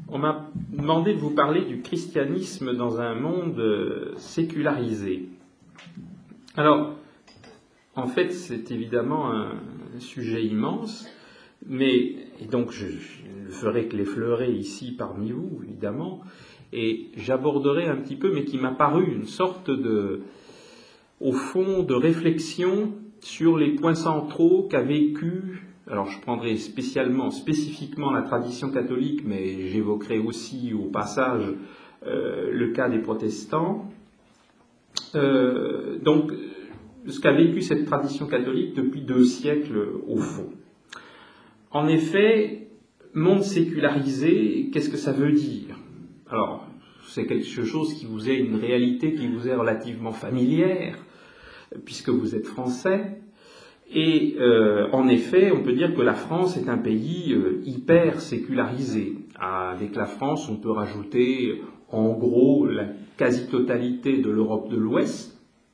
On m'a demandé de vous parler du christianisme dans un monde sécularisé. Alors, en fait, c'est évidemment un sujet immense, et donc je ne ferai que l'effleurer ici parmi vous, évidemment, et j'aborderai un petit peu, mais qui m'a paru une sorte au fond, de réflexion sur les points centraux qu'a vécu. Alors je prendrai spécifiquement la tradition catholique, mais j'évoquerai aussi au passage le cas des protestants. Donc ce qu'a vécu cette tradition catholique depuis 2 siècles au fond. En effet, monde sécularisé, qu'est-ce que ça veut dire? Alors, c'est quelque chose qui vous est une réalité qui vous est relativement familière, puisque vous êtes français. Et en effet, on peut dire que la France est un pays hyper sécularisé. Avec la France, on peut rajouter en gros la quasi-totalité de l'Europe de l'Ouest.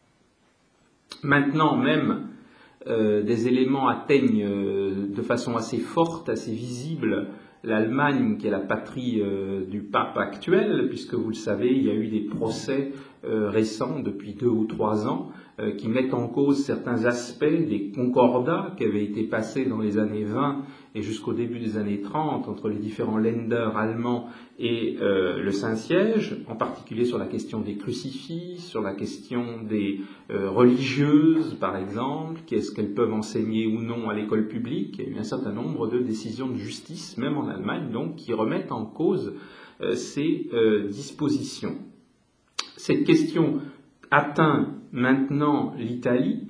Maintenant même, des éléments atteignent de façon assez forte, assez visible, l'Allemagne, qui est la patrie du pape actuel, puisque vous le savez, il y a eu des procès récents depuis 2 ou 3 ans qui mettent en cause certains aspects des concordats qui avaient été passés dans les années 20 et jusqu'au début des années 30 entre les différents Länder allemands et le Saint-Siège, en particulier sur la question des crucifix, sur la question des religieuses, par exemple, qu'est-ce qu'elles peuvent enseigner ou non à l'école publique. Il y a eu un certain nombre de décisions de justice, même en Allemagne, donc, qui remettent en cause ces dispositions. Cette question atteint maintenant l'Italie,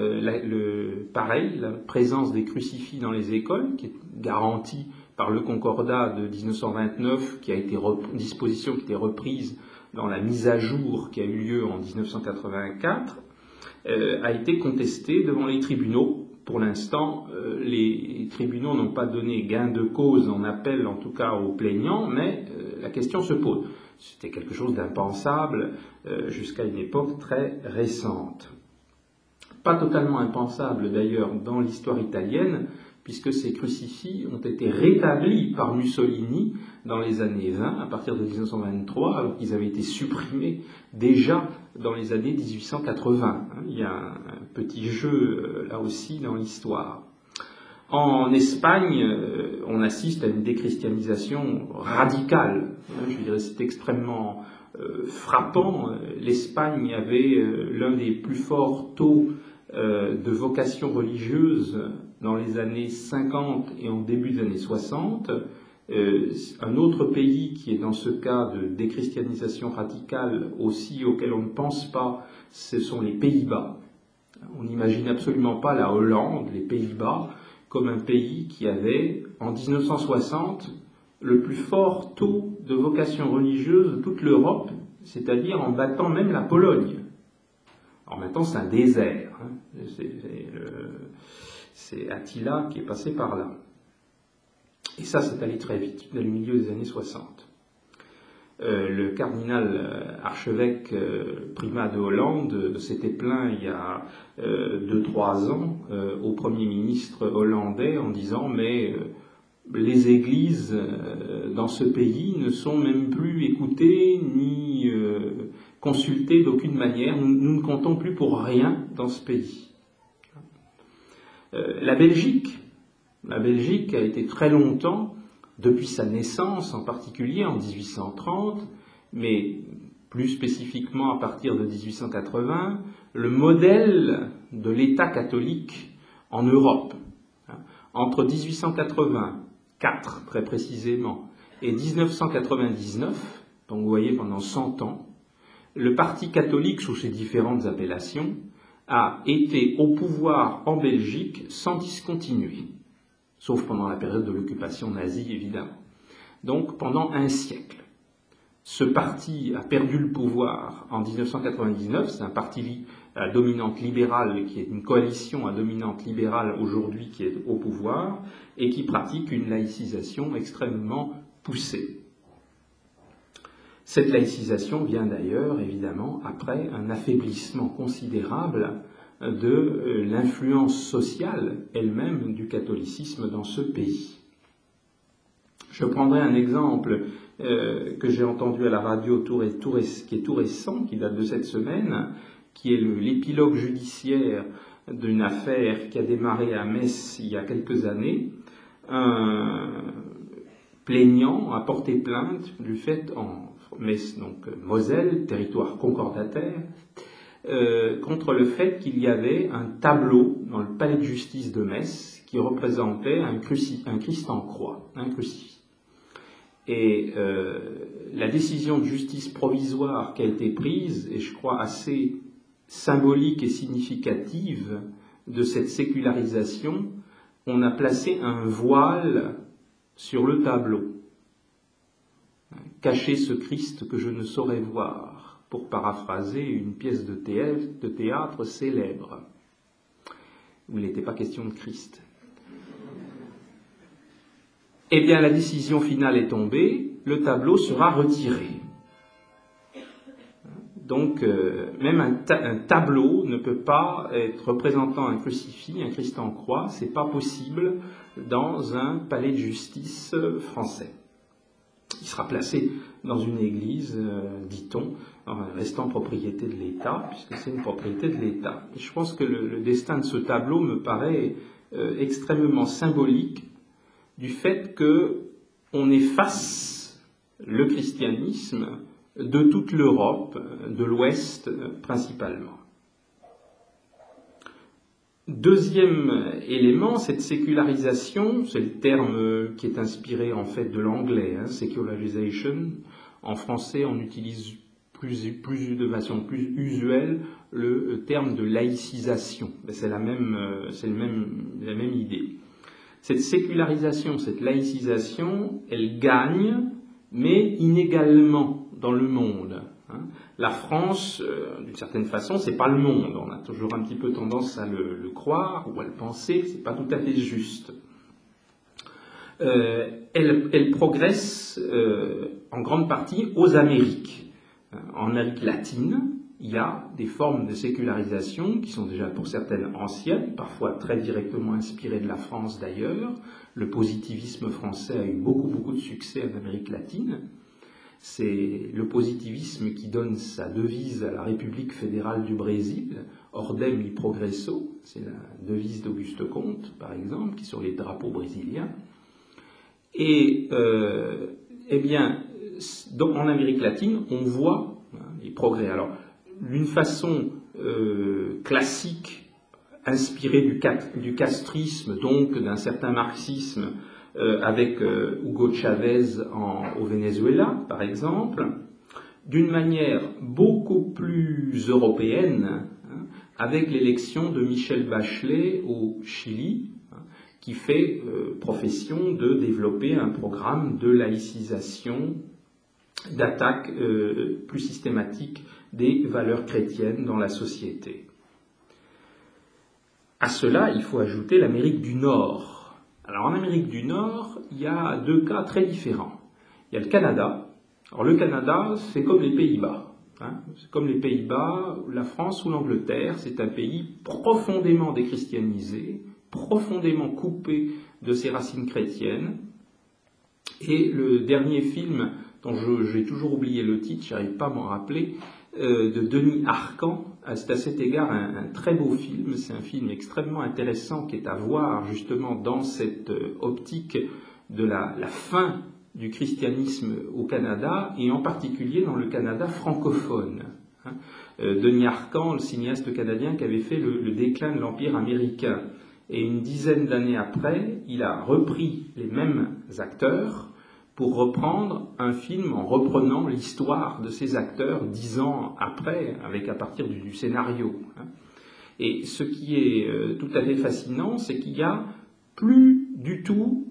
pareil, la présence des crucifix dans les écoles, qui est garantie par le Concordat de 1929, qui a été disposition qui a été reprise dans la mise à jour qui a eu lieu en 1984, a été contestée devant les tribunaux. Pour l'instant, les tribunaux n'ont pas donné gain de cause en appel, en tout cas aux plaignants, mais la question se pose. C'était quelque chose d'impensable jusqu'à une époque très récente. Pas totalement impensable d'ailleurs dans l'histoire italienne, puisque ces crucifix ont été rétablis par Mussolini dans les années 20, à partir de 1923, alors qu'ils avaient été supprimés déjà dans les années 1880. Il y a un petit jeu là aussi dans l'histoire. En Espagne, on assiste à une déchristianisation radicale. Je dirais c'est extrêmement frappant. L'Espagne avait l'un des plus forts taux de vocation religieuse dans les années 50 et en début des années 60. Un autre pays qui est dans ce cas de déchristianisation radicale aussi, auquel on ne pense pas, ce sont les Pays-Bas. On n'imagine absolument pas la Hollande, les Pays-Bas, comme un pays qui avait, en 1960, le plus fort taux de vocation religieuse de toute l'Europe, c'est-à-dire en battant même la Pologne. Alors maintenant, c'est un désert. C'est Attila qui est passé par là. Et ça, c'est allé très vite, dans le milieu des années 60. Le cardinal archevêque primat de Hollande s'était plaint il y a 2-3 ans au Premier ministre hollandais en disant « mais les églises dans ce pays ne sont même plus écoutées ni consultées d'aucune manière, nous ne comptons plus pour rien dans ce pays ». La Belgique a été très longtemps, depuis sa naissance en particulier en 1830, mais plus spécifiquement à partir de 1880, le modèle de l'État catholique en Europe. Entre 1884, très précisément, et 1999, donc vous voyez pendant 100 ans, le Parti catholique, sous ses différentes appellations, a été au pouvoir en Belgique sans discontinuer. Sauf pendant la période de l'occupation nazie, évidemment. Donc, pendant 1 siècle. Ce parti a perdu le pouvoir en 1999, c'est un parti à dominante libérale, qui est une coalition à dominante libérale aujourd'hui qui est au pouvoir, et qui pratique une laïcisation extrêmement poussée. Cette laïcisation vient d'ailleurs, évidemment, après un affaiblissement considérable de l'influence sociale elle-même du catholicisme dans ce pays. Je prendrai un exemple que j'ai entendu à la radio qui est tout récent, qui date de cette semaine, qui est l'épilogue judiciaire d'une affaire qui a démarré à Metz il y a quelques années. Un plaignant a porté plainte du fait en Metz, donc Moselle, territoire concordataire, contre le fait qu'il y avait un tableau dans le palais de justice de Metz qui représentait un Christ en croix, un crucifix. Et la décision de justice provisoire qui a été prise, et je crois assez symbolique et significative de cette sécularisation, on a placé un voile sur le tableau. Cachez ce Christ que je ne saurais voir, pour paraphraser une pièce de théâtre célèbre, où il n'était pas question de Christ. Eh bien, la décision finale est tombée, le tableau sera retiré. Donc, même un tableau ne peut pas être représentant un crucifix, un Christ en croix, c'est pas possible dans un palais de justice français. Il sera placé dans une église, dit-on, restant propriété de l'État, puisque c'est une propriété de l'État. Et je pense que le destin de ce tableau me paraît extrêmement symbolique du fait qu'on efface le christianisme de toute l'Europe, de l'Ouest principalement. Deuxième élément, cette sécularisation, c'est le terme qui est inspiré en fait de l'anglais, secularization. En français, on utilise de façon plus usuelle le terme de laïcisation. C'est la même idée. Cette sécularisation, cette laïcisation, elle gagne, mais inégalement dans le monde. La France, d'une certaine façon, c'est pas le monde. On a toujours un petit peu tendance à le croire ou à le penser, c'est pas tout à fait juste. Elle progresse en grande partie aux Amériques. En Amérique latine, il y a des formes de sécularisation qui sont déjà pour certaines anciennes, parfois très directement inspirées de la France d'ailleurs. Le positivisme français a eu beaucoup de succès en Amérique latine. C'est le positivisme qui donne sa devise à la République fédérale du Brésil, Ordem e Progresso, c'est la devise d'Auguste Comte, par exemple, qui est sur les drapeaux brésiliens. Et eh bien, en Amérique latine, on voit les progrès. Alors, d'une façon classique, inspirée du castrisme, donc d'un certain marxisme, avec Hugo Chavez au Venezuela, par exemple, d'une manière beaucoup plus européenne, avec l'élection de Michelle Bachelet au Chili, qui fait profession de développer un programme de laïcisation, d'attaque plus systématique des valeurs chrétiennes dans la société. À cela, il faut ajouter l'Amérique du Nord. Alors en Amérique du Nord, il y a deux cas très différents. Il y a le Canada. Alors le Canada, c'est comme les Pays-Bas. C'est comme les Pays-Bas, la France ou l'Angleterre. C'est un pays profondément déchristianisé, profondément coupé de ses racines chrétiennes. Et le dernier film, dont j'ai toujours oublié le titre, je n'arrive pas à m'en rappeler, de Denis Arcand, c'est à cet égard un très beau film. C'est un film extrêmement intéressant qui est à voir justement dans cette optique de la fin du christianisme au Canada et en particulier dans le Canada francophone. Denis Arcand, le cinéaste canadien qui avait fait le déclin de l'Empire américain. Et une dizaine d'années après, il a repris les mêmes acteurs pour reprendre un film en reprenant l'histoire de ces acteurs 10 ans après, à partir du scénario. Et ce qui est tout à fait fascinant, c'est qu'il n'y a plus du tout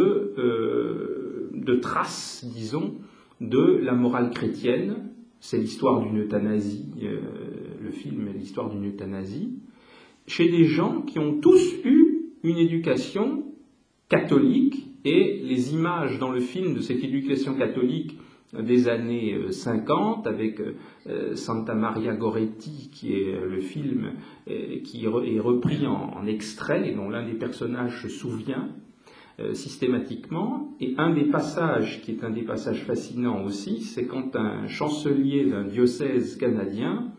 de traces, disons, de la morale chrétienne. C'est l'histoire d'une euthanasie, le film est l'histoire d'une euthanasie, chez des gens qui ont tous eu une éducation catholique, et les images dans le film de cette éducation catholique des années 50, avec Santa Maria Goretti, qui est le film qui est repris en extrait, et dont l'un des personnages se souvient, systématiquement. Et un des passages, qui est un des passages fascinants aussi, c'est quand un chancelier d'un diocèse canadien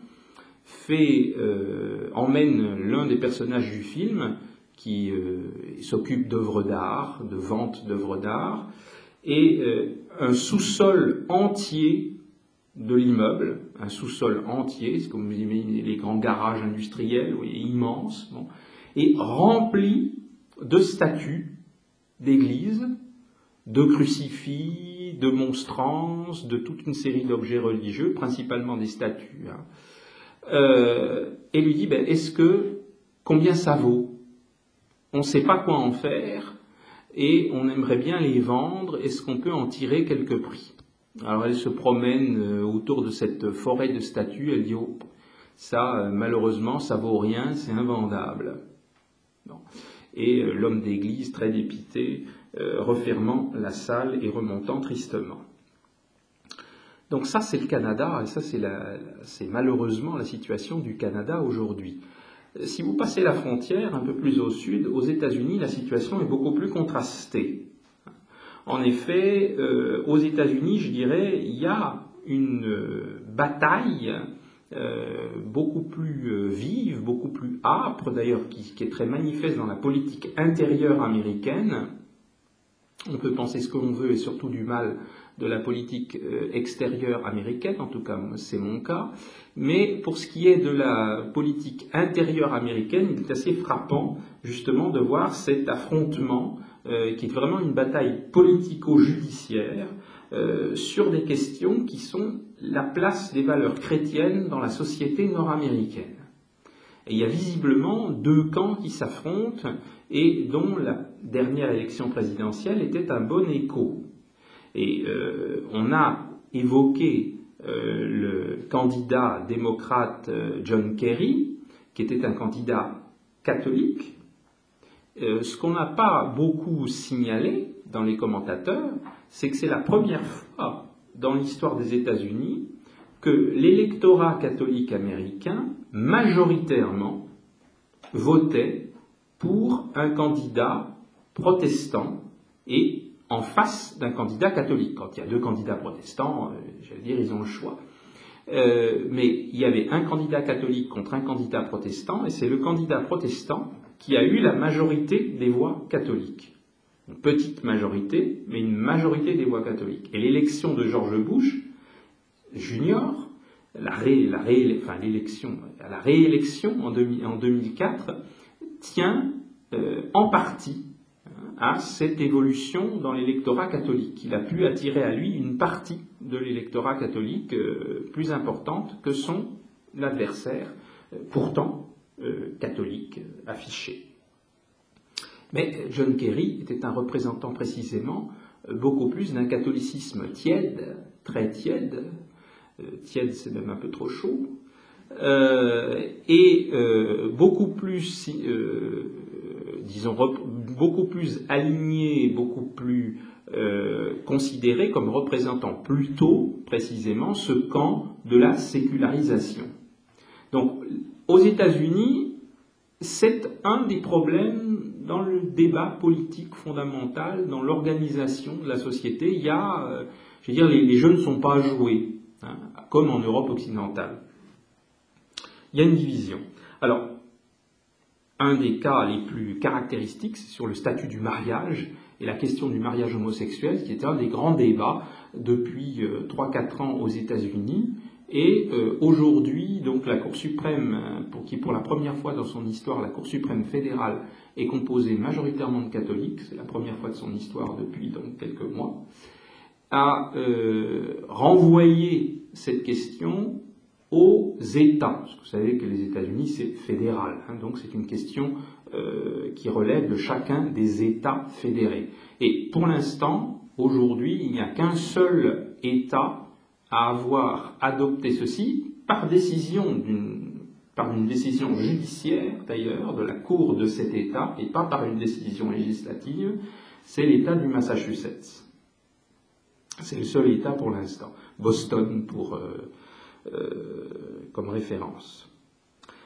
emmène l'un des personnages du film qui s'occupe d'œuvres d'art, de vente d'œuvres d'art, et un sous-sol entier de l'immeuble, un sous-sol entier, c'est comme vous imaginez les grands garages industriels, vous voyez, immenses, bon, et rempli de statues d'églises, de crucifix, de monstrances, de toute une série d'objets religieux, principalement des statues. Et lui dit, combien ça vaut? On ne sait pas quoi en faire, et on aimerait bien les vendre, est-ce qu'on peut en tirer quelques prix? Alors elle se promène autour de cette forêt de statues, elle dit, oh, ça, malheureusement, ça vaut rien, c'est invendable. Bon. Et l'homme d'église, très dépité, refermant la salle et remontant tristement. Donc ça, c'est le Canada, et ça, c'est malheureusement la situation du Canada aujourd'hui. Si vous passez la frontière un peu plus au sud, aux États-Unis, la situation est beaucoup plus contrastée. En effet, aux États-Unis, je dirais, il y a une bataille beaucoup plus vive, beaucoup plus âpre d'ailleurs, qui est très manifeste dans la politique intérieure américaine. On peut penser ce que l'on veut et surtout du mal de la politique extérieure américaine, en tout cas c'est mon cas, mais pour ce qui est de la politique intérieure américaine, il est assez frappant justement de voir cet affrontement qui est vraiment une bataille politico-judiciaire sur des questions qui sont la place des valeurs chrétiennes dans la société nord-américaine. Et il y a visiblement deux camps qui s'affrontent et dont la dernière élection présidentielle était un bon écho. Et on a évoqué le candidat démocrate John Kerry, qui était un candidat catholique. Ce qu'on n'a pas beaucoup signalé dans les commentateurs, c'est que c'est la première fois dans l'histoire des États-Unis que l'électorat catholique américain, majoritairement, votait pour un candidat protestant et en face d'un candidat catholique. Quand il y a deux candidats protestants, j'allais dire, ils ont le choix. Mais il y avait un candidat catholique contre un candidat protestant, et c'est le candidat protestant qui a eu la majorité des voix catholiques. Une petite majorité, mais une majorité des voix catholiques. Et l'élection de George Bush Junior, la réélection en 2004, tient en partie à cette évolution dans l'électorat catholique. Il a pu attirer à lui une partie de l'électorat catholique plus importante que son adversaire, pourtant catholique affiché. Mais John Kerry était un représentant précisément beaucoup plus d'un catholicisme tiède, très tiède, tiède c'est même un peu trop chaud, et beaucoup plus, beaucoup plus aligné, beaucoup plus considéré comme représentant plutôt précisément ce camp de la sécularisation. Donc aux États-Unis, c'est un des problèmes dans le débat politique fondamental, dans l'organisation de la société. Il y a, les jeux ne sont pas joués, hein, comme en Europe occidentale. Il y a une division. Alors, un des cas les plus caractéristiques, c'est sur le statut du mariage et la question du mariage homosexuel, qui était un des grands débats depuis 3-4 ans aux États-Unis. Et aujourd'hui, donc la Cour suprême, qui pour la première fois dans son histoire, la Cour suprême fédérale est composée majoritairement de catholiques, c'est la première fois de son histoire depuis donc quelques mois, a renvoyé cette question aux États. Parce que vous savez que les États-Unis, c'est fédéral, hein, donc c'est une question qui relève de chacun des États fédérés. Et pour l'instant, aujourd'hui, il n'y a qu'un seul État à avoir adopté ceci par une décision judiciaire d'ailleurs de la Cour de cet État et pas par une décision législative, c'est l'État du Massachusetts. C'est le seul État pour l'instant. Boston comme référence.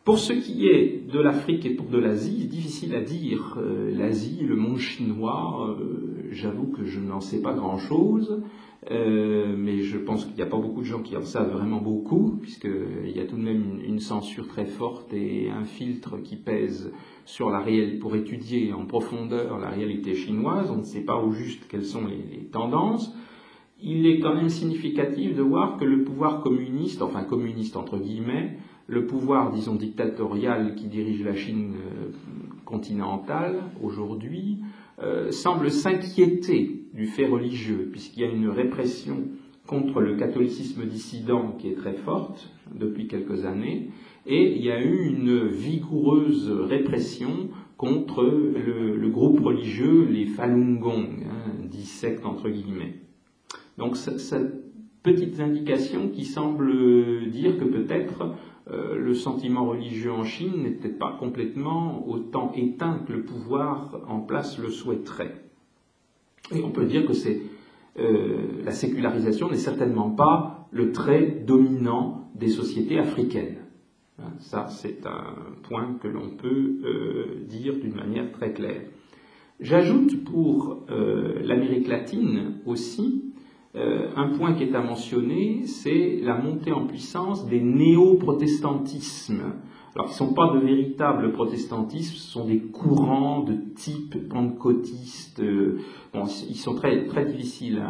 Pour ce qui est de l'Afrique et de l'Asie, difficile à dire. L'Asie, le monde chinois, j'avoue que je n'en sais pas grand-chose, mais je pense qu'il n'y a pas beaucoup de gens qui en savent vraiment beaucoup, puisqu'il y a tout de même une censure très forte et un filtre qui pèse sur pour étudier en profondeur la réalité chinoise. On ne sait pas au juste quelles sont les tendances. Il est quand même significatif de voir que le pouvoir communiste, enfin communiste entre guillemets, le pouvoir, disons, dictatorial qui dirige la Chine continentale aujourd'hui, semble s'inquiéter du fait religieux, puisqu'il y a une répression contre le catholicisme dissident qui est très forte depuis quelques années, et il y a eu une vigoureuse répression contre le groupe religieux, les Falun Gong, dits sectes entre guillemets. Donc, cette petite indication qui semble dire que peut-être le sentiment religieux en Chine n'était pas complètement autant éteint que le pouvoir en place le souhaiterait. Et on peut dire que la sécularisation n'est certainement pas le trait dominant des sociétés africaines. Ça, c'est un point que l'on peut dire d'une manière très claire. J'ajoute pour l'Amérique latine aussi, un point qui est à mentionner, c'est la montée en puissance des néo-protestantismes. Alors, ils ne sont pas de véritables protestantismes, ce sont des courants de type pentecôtiste. Bon, ils sont très, très difficiles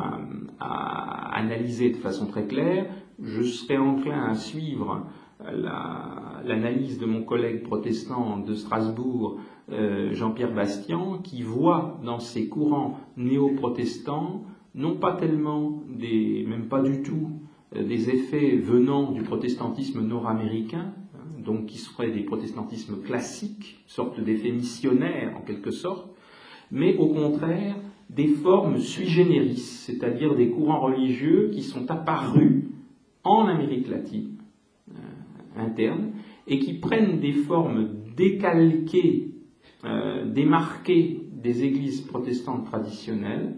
à analyser de façon très claire. Je serais enclin à suivre l'analyse de mon collègue protestant de Strasbourg, Jean-Pierre Bastian, qui voit dans ces courants néo-protestants non pas tellement, même pas du tout, des effets venant du protestantisme nord-américain, donc qui seraient des protestantismes classiques, sorte d'effets missionnaires en quelque sorte, mais au contraire des formes sui generis, c'est-à-dire des courants religieux qui sont apparus en Amérique latine interne et qui prennent des formes décalquées, démarquées des églises protestantes traditionnelles,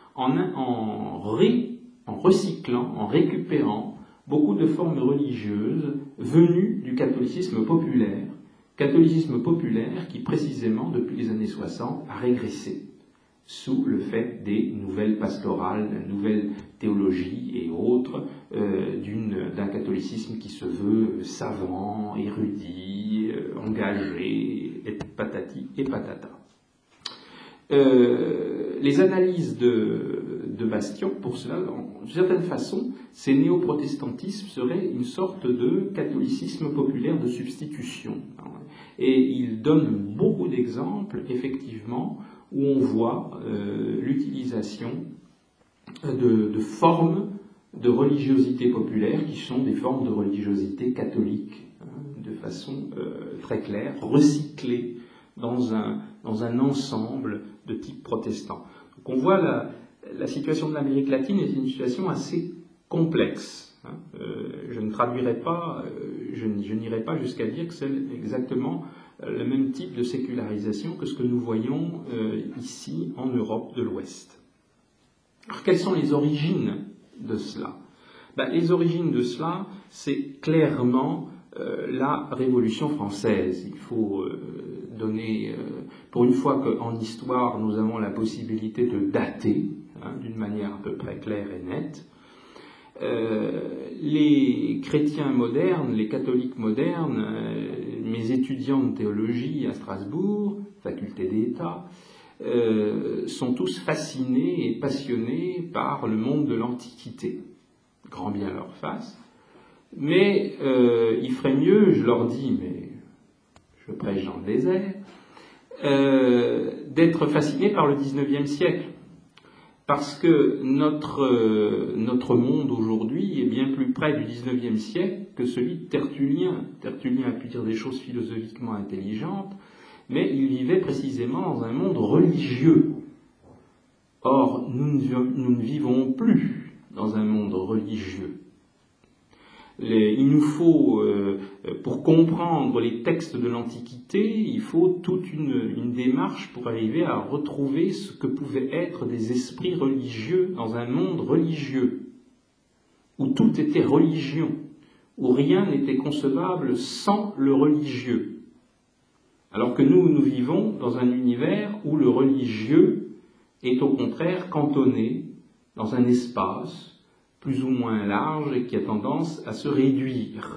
en recyclant, en récupérant beaucoup de formes religieuses venues du catholicisme populaire qui précisément depuis les années 60 a régressé sous le fait des nouvelles pastorales, de la nouvelle théologie et autres, d'un catholicisme qui se veut savant, érudit, engagé, et patati et patata. Les analyses de Bastian, pour cela, d'une certaine façon, ces néo-protestantismes seraient une sorte de catholicisme populaire de substitution. Et il donne beaucoup d'exemples, effectivement, où on voit l'utilisation de formes de religiosité populaire qui sont des formes de religiosité catholique, de façon très claire, recyclées dans un ensemble de type protestant. Donc on voit la situation de l'Amérique latine est une situation assez complexe. Je ne traduirai pas, je n'irai pas jusqu'à dire que c'est exactement le même type de sécularisation que ce que nous voyons ici en Europe de l'Ouest. Alors quelles sont les origines de cela ? Les origines de cela, c'est clairement la Révolution française. Il faut donner, pour une fois qu'en histoire nous avons la possibilité de dater, d'une manière à peu près claire et nette, les chrétiens modernes, les catholiques modernes, mes étudiants de théologie à Strasbourg, faculté d'État, sont tous fascinés et passionnés par le monde de l'Antiquité. Grand bien leur fasse. Mais il ferait mieux, je leur dis, mais je prêche dans le désert, d'être fascinés par le XIXe siècle. Parce que notre monde aujourd'hui est bien plus près du XIXe siècle que celui de Tertullien. Tertullien a pu dire des choses philosophiquement intelligentes, mais il vivait précisément dans un monde religieux. Or, nous ne vivons plus dans un monde religieux. Il nous faut, pour comprendre les textes de l'Antiquité, il faut toute une démarche pour arriver à retrouver ce que pouvaient être des esprits religieux dans un monde religieux, où tout était religion, où rien n'était concevable sans le religieux. Alors que nous vivons dans un univers où le religieux est au contraire cantonné dans un espace plus ou moins large et qui a tendance à se réduire.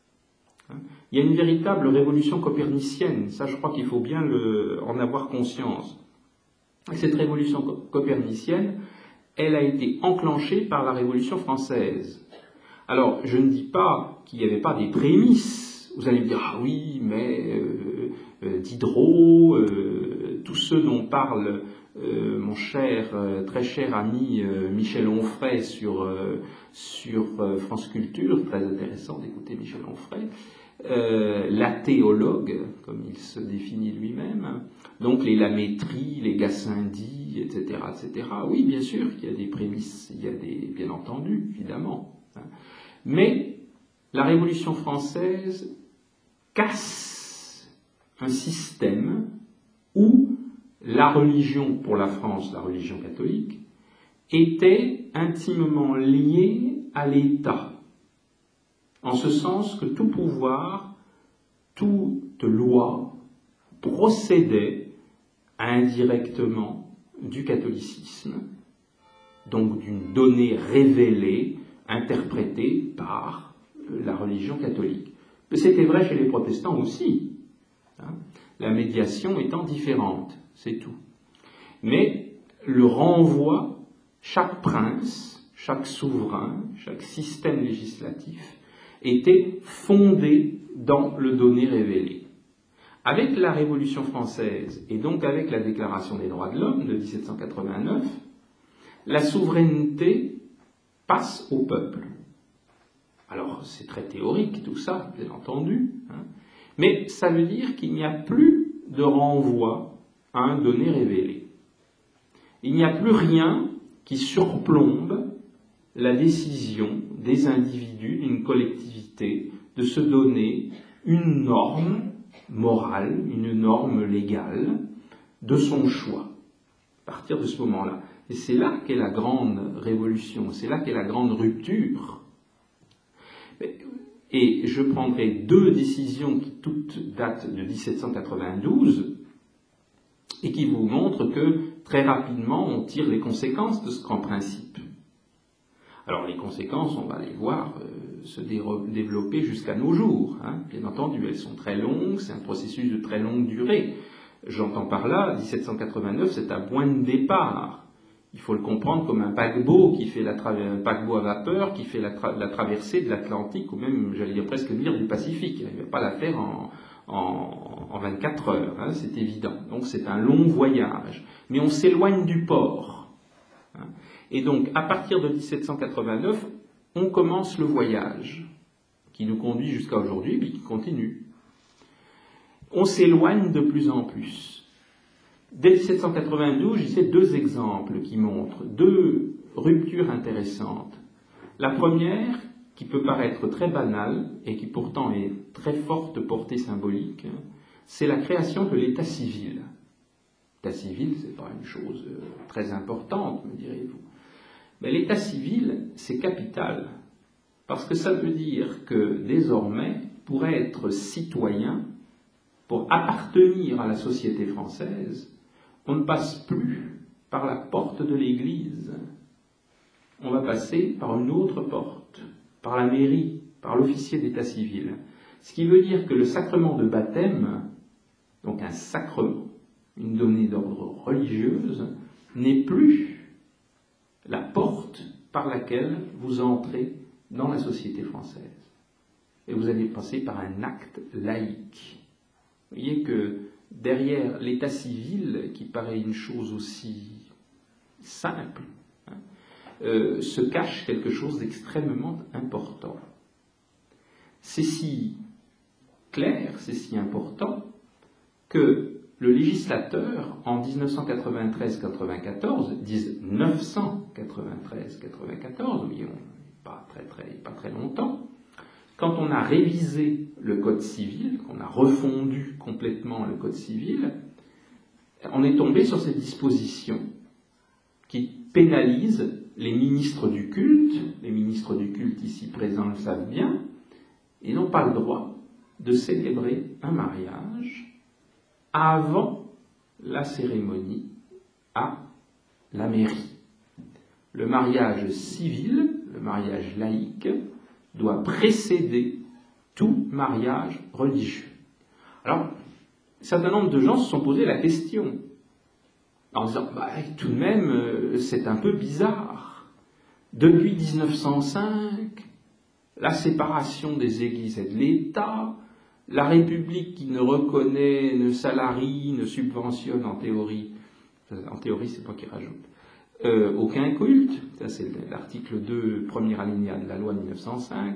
Il y a une véritable révolution copernicienne, ça je crois qu'il faut bien en avoir conscience. Et cette révolution copernicienne, elle a été enclenchée par la Révolution française. Alors, je ne dis pas qu'il n'y avait pas des prémices. Vous allez me dire, ah oui, mais Diderot, tous ceux dont parle mon très cher ami Michel Onfray sur France Culture, très intéressant d'écouter Michel Onfray, l'athéologue, comme il se définit lui-même, donc les Lamétrie, les Gassendi, etc., etc. Oui, bien sûr qu'il y a des prémices, bien entendu, évidemment. Mais la Révolution française casse un système où la religion, pour la France, la religion catholique, était intimement liée à l'État. En ce sens que tout pouvoir, toute loi procédait indirectement du catholicisme, donc d'une donnée révélée, interprétée par la religion catholique. Mais c'était vrai chez les protestants aussi, la médiation étant différente, c'est tout. Mais le renvoi, chaque prince, chaque souverain, chaque système législatif était fondé dans le donné révélé. Avec la Révolution française et donc avec la Déclaration des droits de l'homme de 1789, la souveraineté passe au peuple. Alors c'est très théorique tout ça, bien entendu, mais ça veut dire qu'il n'y a plus de renvoi à un donné révélé. Il n'y a plus rien qui surplombe la décision des individus, d'une collectivité, de se donner une norme morale, une norme légale de son choix, à partir de ce moment-là. Et c'est là qu'est la grande révolution, c'est là qu'est la grande rupture. Et je prendrai deux décisions qui toutes datent de 1792 et qui vous montrent que très rapidement on tire les conséquences de ce grand principe. Alors les conséquences, on va les voir se développer jusqu'à nos jours, bien entendu, elles sont très longues, c'est un processus de très longue durée. J'entends par là, 1789, c'est un point de départ. Il faut le comprendre comme un paquebot un paquebot à vapeur qui fait la traversée de l'Atlantique, ou même, j'allais dire presque venir du Pacifique. Il ne va pas la faire en 24 heures, c'est évident. Donc c'est un long voyage. Mais on s'éloigne du port. Et donc, à partir de 1789, on commence le voyage, qui nous conduit jusqu'à aujourd'hui, puis qui continue. On s'éloigne de plus en plus. Dès 1792, j'ai ces deux exemples qui montrent deux ruptures intéressantes. La première, qui peut paraître très banale, et qui pourtant est très forte portée symbolique, c'est la création de l'état civil. L'état civil, ce n'est pas une chose très importante, me direz-vous. Mais l'état civil, c'est capital, parce que ça veut dire que désormais, pour être citoyen, pour appartenir à la société française, on ne passe plus par la porte de l'église. On va passer par une autre porte, par la mairie, par l'officier d'état civil. Ce qui veut dire que le sacrement de baptême, donc un sacrement, une donnée d'ordre religieuse, n'est plus la porte par laquelle vous entrez dans la société française. Et vous allez passer par un acte laïque. Vous voyez que derrière l'état civil, qui paraît une chose aussi simple, se cache quelque chose d'extrêmement important. C'est si clair, c'est si important, que le législateur, en 1993-94, disent 993-94, mais pas très longtemps, quand on a révisé le Code civil, qu'on a refondu complètement le Code civil, on est tombé sur cette disposition qui pénalise les ministres du culte ici présents le savent bien, Ils n'ont pas le droit de célébrer un mariage avant la cérémonie à la mairie. Le mariage civil, le mariage laïque, doit précéder tout mariage religieux. Alors, un certain nombre de gens se sont posé la question, en disant, tout de même, c'est un peu bizarre. Depuis 1905, la séparation des églises et de l'État, la République qui ne reconnaît, ne salarie, ne subventionne en théorie c'est moi qui rajoute, aucun culte, ça c'est l'article 2, premier alinéa de la loi de 1905,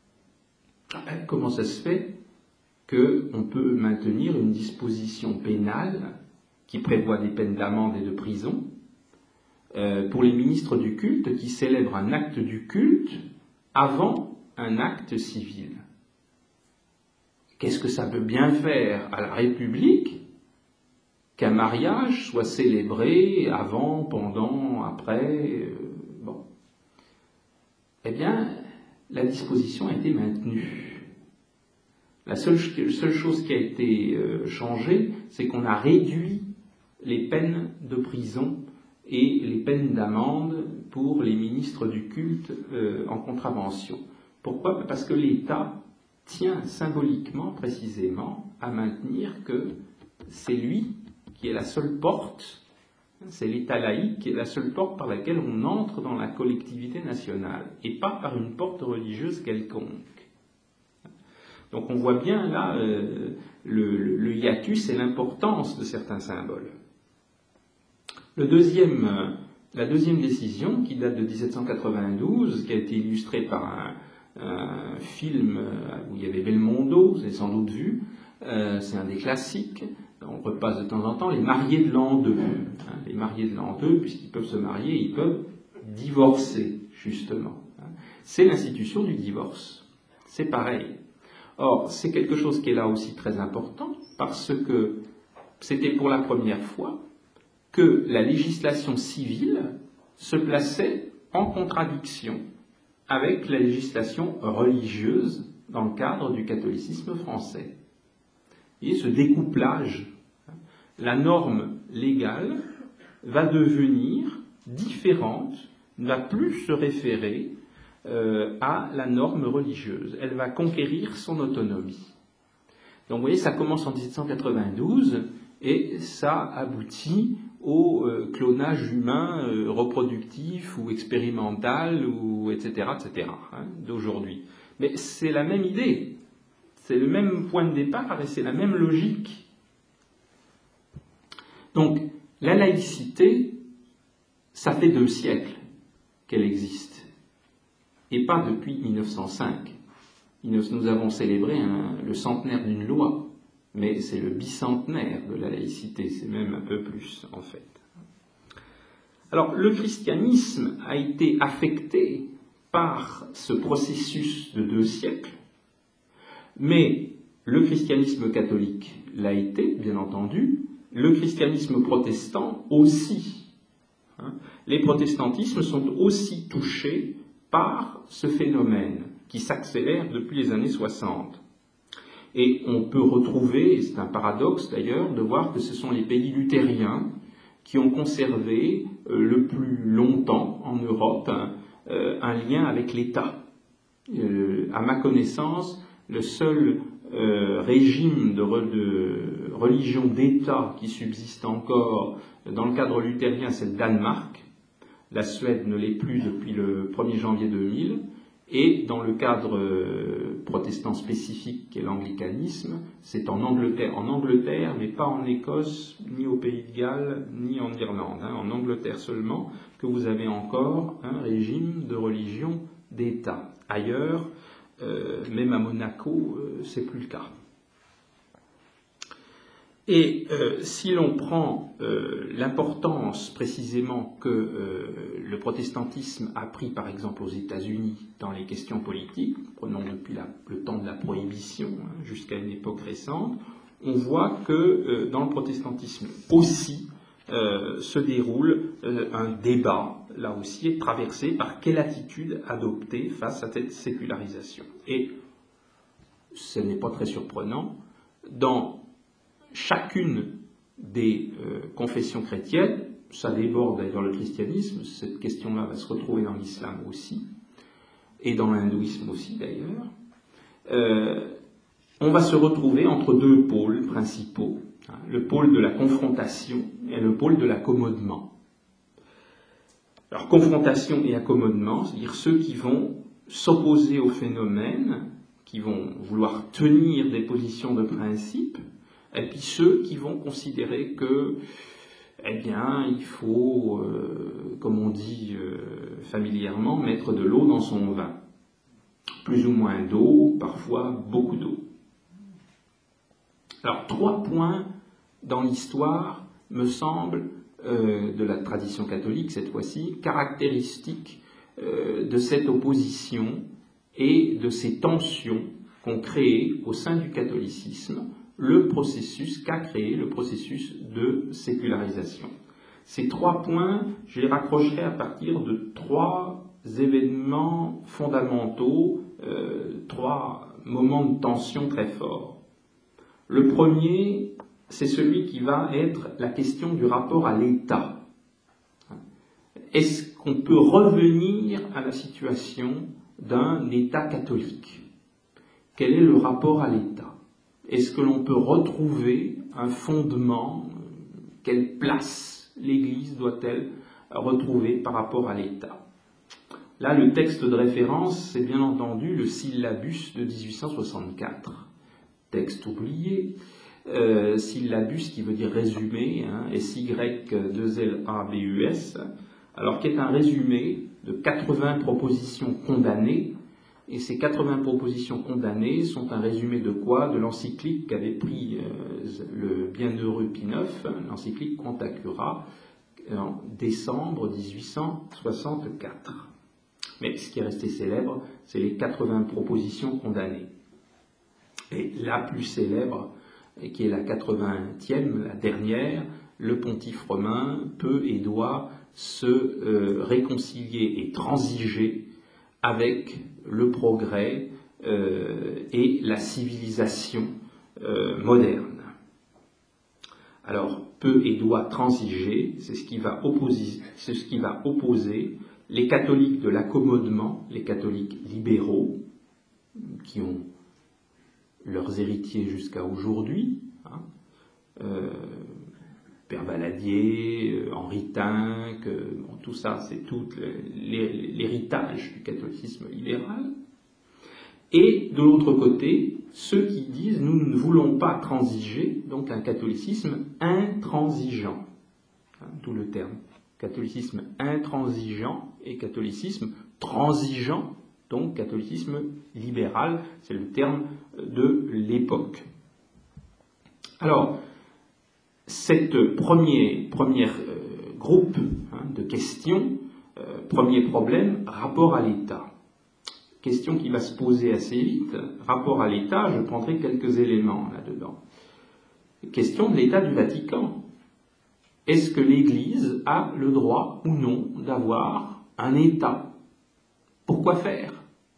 comment ça se fait qu'on peut maintenir une disposition pénale qui prévoit des peines d'amende et de prison pour les ministres du culte qui célèbrent un acte du culte avant un acte civil? Qu'est-ce que ça peut bien faire à la République qu'un mariage soit célébré avant, pendant, après bon. Eh bien, la disposition a été maintenue. La seule chose qui a été changée, c'est qu'on a réduit les peines de prison et les peines d'amende pour les ministres du culte en contravention. Pourquoi? Parce que l'État tient symboliquement, précisément, à maintenir que c'est lui qui est la seule porte, c'est l'État laïque qui est la seule porte par laquelle on entre dans la collectivité nationale, et pas par une porte religieuse quelconque. Donc on voit bien là le hiatus et l'importance de certains symboles. La deuxième décision, qui date de 1792, qui a été illustrée par un film où il y avait Belmondo, vous avez sans doute vu, c'est un des classiques, on repasse de temps en temps, les mariés de l'an 2. Les mariés de l'an 2, puisqu'ils peuvent se marier, ils peuvent divorcer, justement. C'est l'institution du divorce. C'est pareil. Or, c'est quelque chose qui est là aussi très important, parce que c'était pour la première fois que la législation civile se plaçait en contradiction avec la législation religieuse dans le cadre du catholicisme français. Et ce découplage, la norme légale va devenir différente, ne va plus se référer à la norme religieuse. Elle va conquérir son autonomie. Donc vous voyez, ça commence en 1792 et ça aboutit au clonage humain reproductif ou expérimental, ou etc., d'aujourd'hui. Mais c'est la même idée, c'est le même point de départ et c'est la même logique. Donc, la laïcité, ça fait 2 siècles qu'elle existe, et pas depuis 1905. Nous avons célébré le centenaire d'une loi, mais c'est le bicentenaire de la laïcité, c'est même un peu plus en fait. Alors, le christianisme a été affecté par ce processus de 2 siècles, mais le christianisme catholique l'a été, bien entendu, le christianisme protestant aussi. Les protestantismes sont aussi touchés par ce phénomène qui s'accélère depuis les années 60. Et on peut retrouver, et c'est un paradoxe d'ailleurs, de voir que ce sont les pays luthériens qui ont conservé le plus longtemps en Europe un lien avec l'État. À ma connaissance, le seul régime de religion d'État qui subsiste encore dans le cadre luthérien, c'est le Danemark. La Suède ne l'est plus depuis le 1er janvier 2000. Et dans le cadre protestant spécifique qu'est l'anglicanisme, c'est en Angleterre, mais pas en Écosse, ni au Pays de Galles, ni en Irlande. En Angleterre seulement, que vous avez encore un régime de religion d'État. Ailleurs, même à Monaco, c'est plus le cas. Et si l'on prend l'importance précisément que le protestantisme a pris par exemple aux États-Unis dans les questions politiques, prenons depuis le temps de la prohibition jusqu'à une époque récente, on voit que dans le protestantisme aussi se déroule un débat, là aussi, traversé par quelle attitude adopter face à cette sécularisation. Et ce n'est pas très surprenant, dans chacune des confessions chrétiennes, ça déborde dans le christianisme, cette question-là va se retrouver dans l'islam aussi, et dans l'hindouisme aussi d'ailleurs, on va se retrouver entre deux pôles principaux, hein, le pôle de la confrontation et le pôle de l'accommodement. Alors confrontation et accommodement, c'est-à-dire ceux qui vont s'opposer au phénomène, qui vont vouloir tenir des positions de principe, et puis ceux qui vont considérer que, eh bien, il faut, comme on dit familièrement, mettre de l'eau dans son vin. Plus ou moins d'eau, parfois beaucoup d'eau. Alors, 3 points dans l'histoire, me semble, de la tradition catholique, cette fois-ci, caractéristiques de cette opposition et de ces tensions qu'ont créé au sein du catholicisme le processus qu'a créé le processus de sécularisation. Ces 3 points, je les raccrocherai à partir de 3 événements fondamentaux, 3 moments de tension très forts. Le premier, c'est celui qui va être la question du rapport à l'État. Est-ce qu'on peut revenir à la situation d'un État catholique? Quel est le rapport à l'État? Est-ce que l'on peut retrouver un fondement? Quelle place l'Église doit-elle retrouver par rapport à l'État? Là, le texte de référence, c'est bien entendu le syllabus de 1864. Texte oublié, syllabus qui veut dire résumé, hein, SY2LABUS, alors qui est un résumé de 80 propositions condamnées. Et ces 80 propositions condamnées sont un résumé de quoi? De l'encyclique qu'avait pris le bienheureux Pie IX, l'encyclique Quanta Cura, en décembre 1864. Mais ce qui est resté célèbre, c'est les 80 propositions condamnées. Et la plus célèbre, qui est la 80e, la dernière, le pontife romain peut et doit se réconcilier et transiger avec le progrès et la civilisation moderne. Alors, peut et doit transiger, c'est ce qui va opposer les catholiques de l'accommodement, les catholiques libéraux, qui ont leurs héritiers jusqu'à aujourd'hui, hein, Père Valadier, Henri Tinck, bon, tout ça, c'est tout l'héritage du catholicisme libéral. Et de l'autre côté, ceux qui disent nous ne voulons pas transiger, donc un catholicisme intransigeant, hein, d'où le terme catholicisme intransigeant et catholicisme transigeant, donc catholicisme libéral, c'est le terme de l'époque. Alors, cette premier groupe de questions, premier problème, rapport à l'État. Question qui va se poser assez vite, rapport à l'État, je prendrai quelques éléments là-dedans. Question de l'État du Vatican. Est-ce que l'Église a le droit ou non d'avoir un État? Pourquoi faire?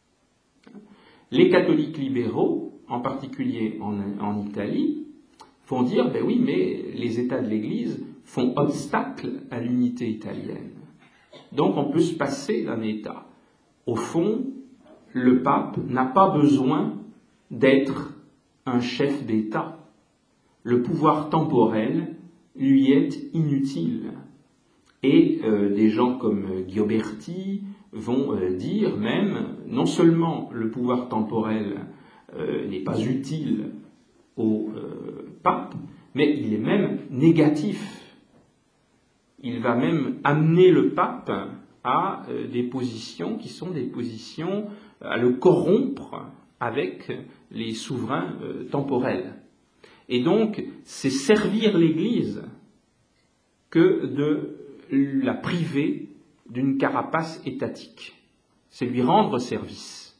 Les catholiques libéraux, en particulier en Italie, vont dire, ben oui, mais les États de l'Église font obstacle à l'unité italienne. Donc on peut se passer d'un État. Au fond, le pape n'a pas besoin d'être un chef d'État. Le pouvoir temporel lui est inutile. Et des gens comme Ghiberti vont dire même, non seulement le pouvoir temporel n'est pas utile au pape, mais il est même négatif. Il va même amener le pape à des positions qui sont des positions à le corrompre avec les souverains temporels. Et donc, c'est servir l'Église que de la priver d'une carapace étatique. C'est lui rendre service.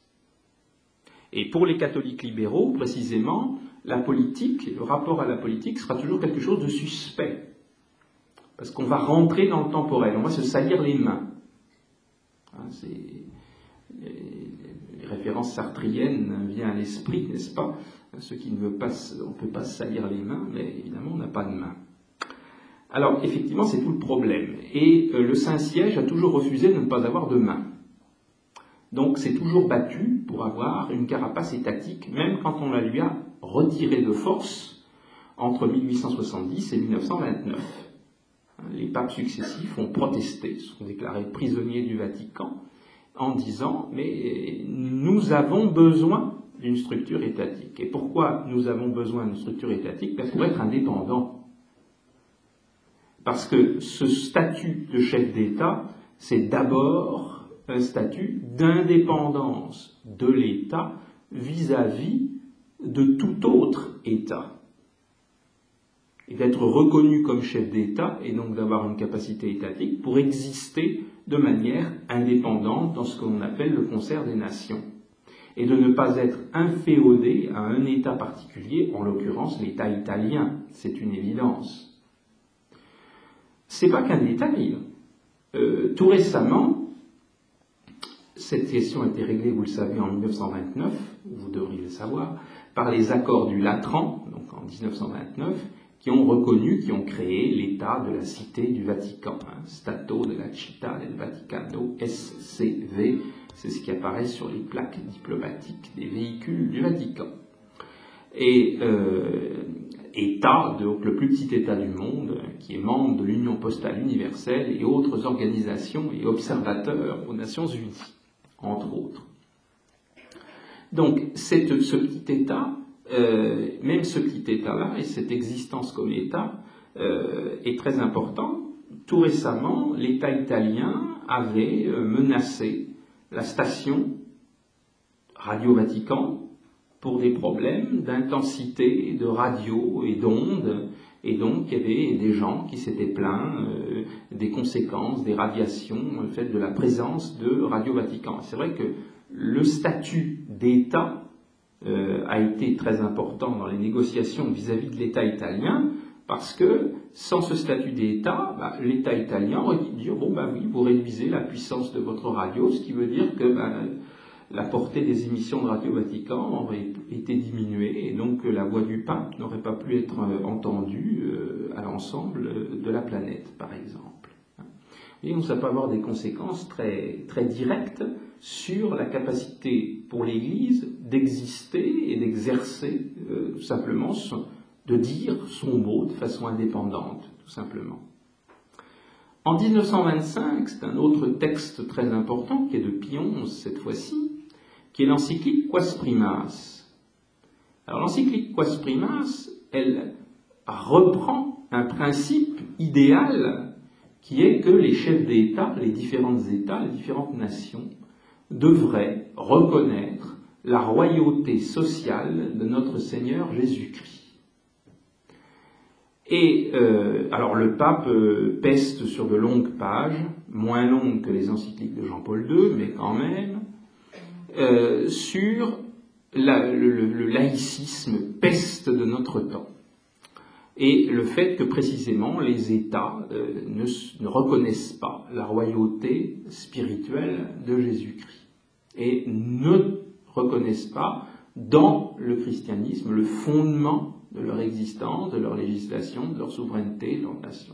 Et pour les catholiques libéraux, précisément, la politique, le rapport à la politique sera toujours quelque chose de suspect. Parce qu'on va rentrer dans le temporel, on va se salir les mains. les références sartriennes viennent à l'esprit, n'est-ce pas? Ceux qui ne veulent pas, on ne peut pas se salir les mains, mais évidemment on n'a pas de main. Alors effectivement c'est tout le problème. Et le Saint-Siège a toujours refusé de ne pas avoir de main. Donc c'est toujours battu pour avoir une carapace étatique, même quand on la lui a retirée de force entre 1870 et 1929. Les papes successifs ont protesté, sont déclarés prisonniers du Vatican, en disant « mais nous avons besoin d'une structure étatique ». Et pourquoi nous avons besoin d'une structure étatique? Pour être indépendants. Parce que ce statut de chef d'État, c'est d'abord un statut d'indépendance de l'État vis-à-vis de tout autre État. Et d'être reconnu comme chef d'État, et donc d'avoir une capacité étatique pour exister de manière indépendante dans ce qu'on appelle le concert des nations. Et de ne pas être inféodé à un État particulier, en l'occurrence l'État italien, c'est une évidence. C'est pas qu'un détail. Tout récemment, cette question a été réglée, vous le savez, en 1929, vous devriez le savoir, par les accords du Latran, donc en 1929, qui ont reconnu, qui ont créé l'État de la Cité du Vatican, Stato della Città del Vaticano, SCV, c'est ce qui apparaît sur les plaques diplomatiques des véhicules du Vatican. Et État, donc le plus petit État du monde, qui est membre de l'Union postale universelle et autres organisations et observateurs aux Nations Unies, entre autres. Donc ce petit État, même ce petit État-là et cette existence comme État est très important. Tout récemment, l'État italien avait menacé la station Radio Vatican pour des problèmes d'intensité, de radio et d'ondes, et donc il y avait des gens qui s'étaient plaints des conséquences, des radiations, en fait, de la présence de Radio Vatican. C'est vrai que le statut d'État a été très important dans les négociations vis-à-vis de l'État italien, parce que sans ce statut d'État, l'État italien aurait dû dire, bon oui, vous réduisez la puissance de votre radio, ce qui veut dire que la portée des émissions de Radio Vatican aurait été diminuée, et donc la voix du pape n'aurait pas pu être entendue à l'ensemble de la planète, par exemple. Et donc ça peut avoir des conséquences très, très directes sur la capacité pour l'Église d'exister et d'exercer tout simplement, de dire son mot de façon indépendante, tout simplement. En 1925, c'est un autre texte très important, qui est de Pie XI cette fois-ci, qui est l'encyclique Quas Primas. Alors l'encyclique Quas Primas, elle reprend un principe idéal qui est que les chefs d'État, les différents États, les différentes nations, devraient reconnaître la royauté sociale de notre Seigneur Jésus-Christ. Et alors le pape peste sur de longues pages, moins longues que les encycliques de Jean-Paul II, mais quand même, sur le laïcisme, peste de notre temps. Et le fait que précisément les États ne reconnaissent pas la royauté spirituelle de Jésus-Christ et ne reconnaissent pas dans le christianisme le fondement de leur existence, de leur législation, de leur souveraineté, de leur nation.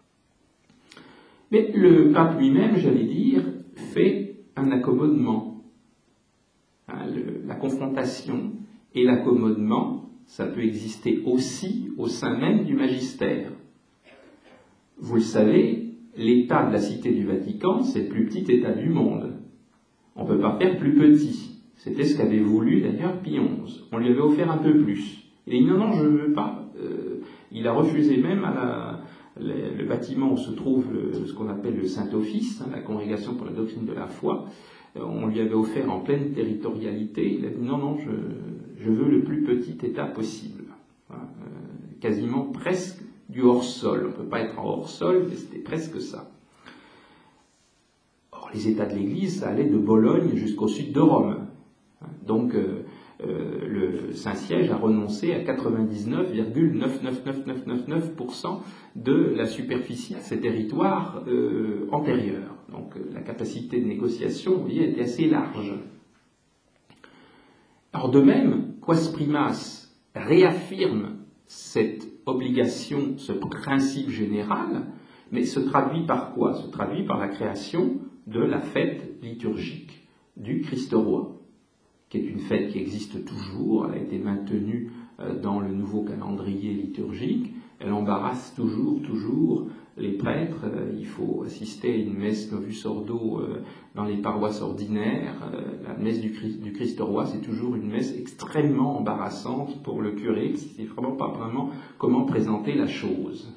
Mais le pape lui-même, j'allais dire, fait un accommodement. La confrontation et l'accommodement, ça peut exister aussi au sein même du magistère. Vous le savez, l'État de la Cité du Vatican, c'est le plus petit État du monde. On ne peut pas faire plus petit. C'était ce qu'avait voulu d'ailleurs Pie XI. On lui avait offert un peu plus. Il a dit non, je ne veux pas. Il a refusé même le bâtiment où se trouve ce qu'on appelle le Saint-Office, la Congrégation pour la doctrine de la foi. On lui avait offert en pleine territorialité. Il a dit non, je veux le plus petit État possible. Quasiment presque du hors-sol. On ne peut pas être en hors-sol, mais c'était presque ça. Or, les États de l'Église, ça allait de Bologne jusqu'au sud de Rome. Donc, le Saint-Siège a renoncé à 99,999999% de la superficie de ces territoires antérieurs. Donc la capacité de négociation, vous voyez, était assez large. Alors de même, Quas Primas réaffirme cette obligation, ce principe général, mais se traduit par quoi? Se traduit par la création de la fête liturgique du Christ-Roi, qui est une fête qui existe toujours, elle a été maintenue dans le nouveau calendrier liturgique, elle embarrasse toujours les prêtres, il faut assister à une messe Novus Ordo dans les paroisses ordinaires, la messe du Christ-Roi, c'est toujours une messe extrêmement embarrassante pour le curé, qui ne sait vraiment pas vraiment comment présenter la chose.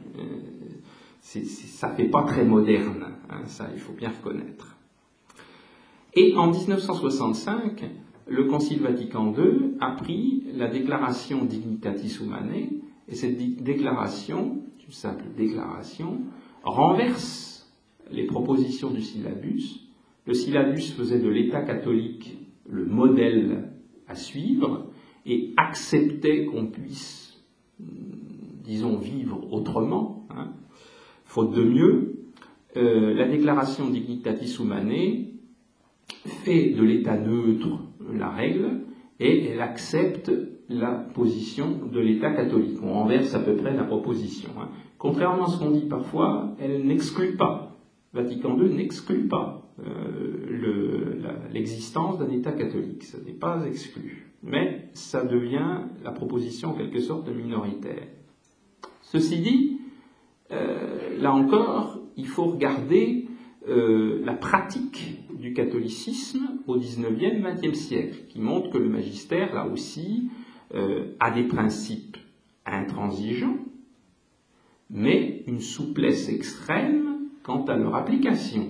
Ça ne fait pas très moderne, ça il faut bien reconnaître. Et en 1965, le Concile Vatican II a pris la déclaration Dignitatis Humanae, et cette déclaration, une simple déclaration, renverse les propositions du syllabus. Le syllabus faisait de l'État catholique le modèle à suivre et acceptait qu'on puisse, disons, vivre autrement, faute de mieux. La déclaration Dignitatis Humanae fait de l'État neutre la règle et elle accepte la position de l'État catholique. On renverse à peu près la proposition. Contrairement à ce qu'on dit parfois, elle n'exclut pas, Vatican II n'exclut pas l'existence d'un État catholique. Ça n'est pas exclu. Mais ça devient la proposition en quelque sorte minoritaire. Ceci dit, là encore, il faut regarder la pratique du catholicisme au XIXe, XXe siècle, qui montre que le magistère, là aussi, a des principes intransigeants, mais une souplesse extrême quant à leur application.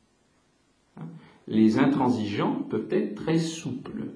Les intransigeants peuvent être très souples.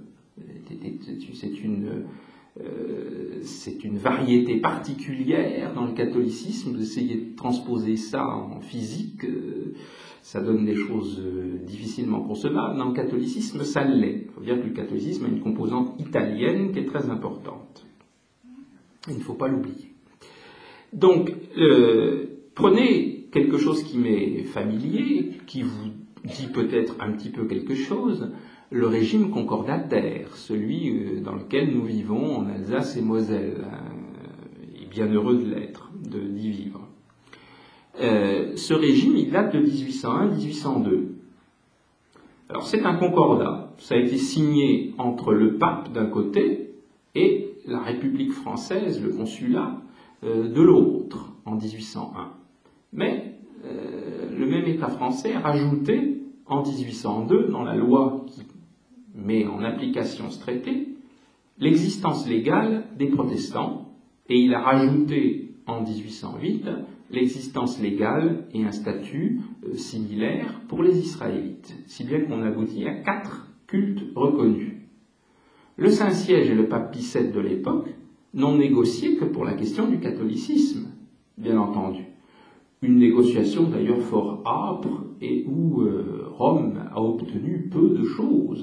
C'est une variété particulière dans le catholicisme. Vous essayez de transposer ça en physique, ça donne des choses difficilement concevables. Dans le catholicisme, ça l'est. Il faut dire que le catholicisme a une composante italienne qui est très importante. Il ne faut pas l'oublier. Donc, prenez quelque chose qui m'est familier, qui vous dit peut-être un petit peu quelque chose, le régime concordataire, celui dans lequel nous vivons en Alsace et Moselle, et bien heureux de l'être, d'y vivre. Ce régime, il date de 1801-1802. Alors c'est un concordat, ça a été signé entre le pape d'un côté et la République française, le consulat, de l'autre, en 1801. Mais le même État français a rajouté en 1802, dans la loi qui met en application ce traité, l'existence légale des protestants, et il a rajouté en 1808 l'existence légale et un statut similaire pour les Israélites, si bien qu'on aboutit à 4 cultes reconnus. Le Saint-Siège et le pape Pie VII de l'époque n'ont négocié que pour la question du catholicisme, bien entendu. Une négociation d'ailleurs fort âpre et où Rome a obtenu peu de choses.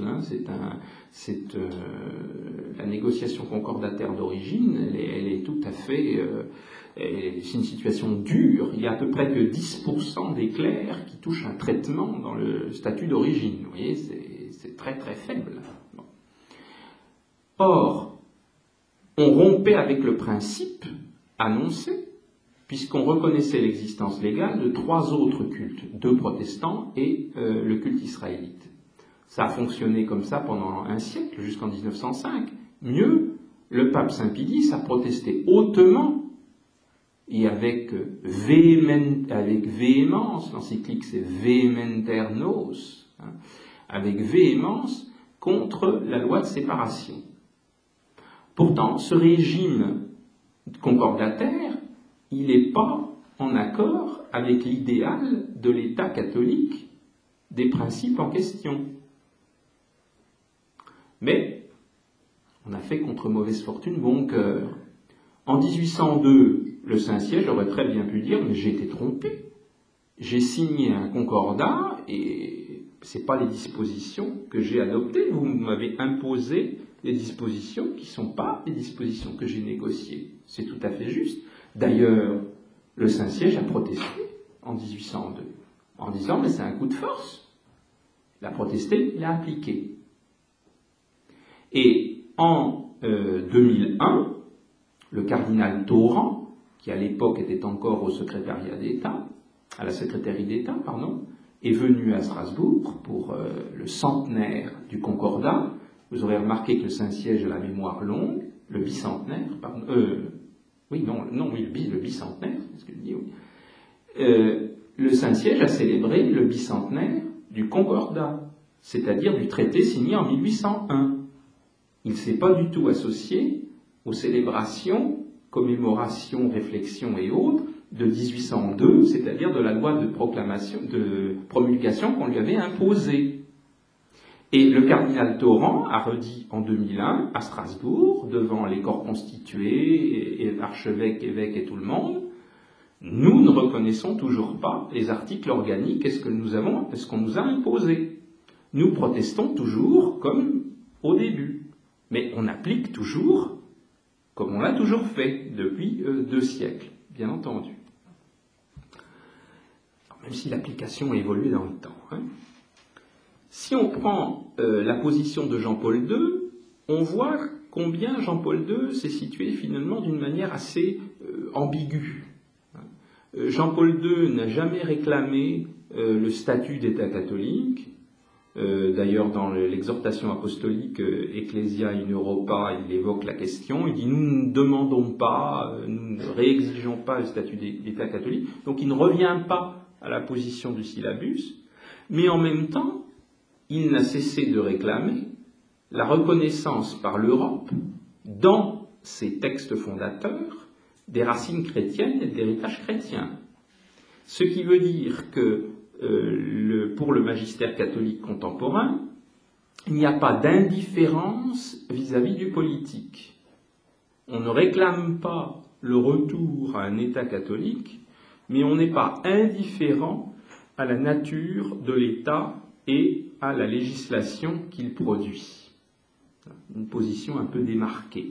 La négociation concordataire d'origine, elle est tout à fait... c'est une situation dure. Il y a à peu près que 10% des clercs qui touchent un traitement dans le statut d'origine. Vous voyez, c'est très très faible. Bon. Or, on rompait avec le principe annoncé, puisqu'on reconnaissait l'existence légale de 3 autres cultes, 2 protestants et le culte israélite. Ça a fonctionné comme ça pendant un siècle, jusqu'en 1905. Mieux, le pape Saint Pie X a protesté hautement et avec véhémence, l'encyclique c'est Vehementer Nos, avec véhémence contre la loi de séparation. Pourtant, ce régime concordataire, il n'est pas en accord avec l'idéal de l'État catholique des principes en question. Mais on a fait contre mauvaise fortune bon cœur. En 1802, le Saint-Siège aurait très bien pu dire « mais j'ai été trompé, j'ai signé un concordat et ce n'est pas les dispositions que j'ai adoptées, vous m'avez imposé des dispositions qui ne sont pas des dispositions que j'ai négociées. C'est tout à fait juste. D'ailleurs, le Saint-Siège a protesté en 1802, en disant « mais c'est un coup de force ». Il a protesté, il a appliqué. Et en 2001, le cardinal Tauran, qui à l'époque était encore au secrétariat d'État, à la secrétaire d'État, est venu à Strasbourg pour le centenaire du Concordat. Vous aurez remarqué que le Saint-Siège a la mémoire longue, le bicentenaire, le bicentenaire, c'est ce que je dis, oui. Le Saint-Siège a célébré le bicentenaire du Concordat, c'est-à-dire du traité signé en 1801. Il ne s'est pas du tout associé aux célébrations, commémorations, réflexions et autres de 1802, c'est-à-dire de la loi de promulgation qu'on lui avait imposée. Et le cardinal Tauran a redit en 2001 à Strasbourg, devant les corps constitués, et archevêques, évêques et tout le monde, nous ne reconnaissons toujours pas les articles organiques, est-ce qu'on nous a imposé. Nous protestons toujours comme au début, mais on applique toujours comme on l'a toujours fait depuis 2 siècles, bien entendu. Alors, même si l'application a évolué dans le temps. Si on prend la position de Jean-Paul II, on voit combien Jean-Paul II s'est situé finalement d'une manière assez ambiguë. Jean-Paul II n'a jamais réclamé le statut d'État catholique. D'ailleurs, dans l'exhortation apostolique Ecclesia in Europa, il évoque la question. Il dit « Nous ne demandons pas, nous ne réexigeons pas le statut d'État catholique ». Donc il ne revient pas à la position du syllabus, mais en même temps, il n'a cessé de réclamer la reconnaissance par l'Europe, dans ses textes fondateurs, des racines chrétiennes et de l'héritage chrétien. Ce qui veut dire que pour le magistère catholique contemporain, il n'y a pas d'indifférence vis-à-vis du politique. On ne réclame pas le retour à un État catholique, mais on n'est pas indifférent à la nature de l'État et à la législation qu'il produit. Une position un peu démarquée.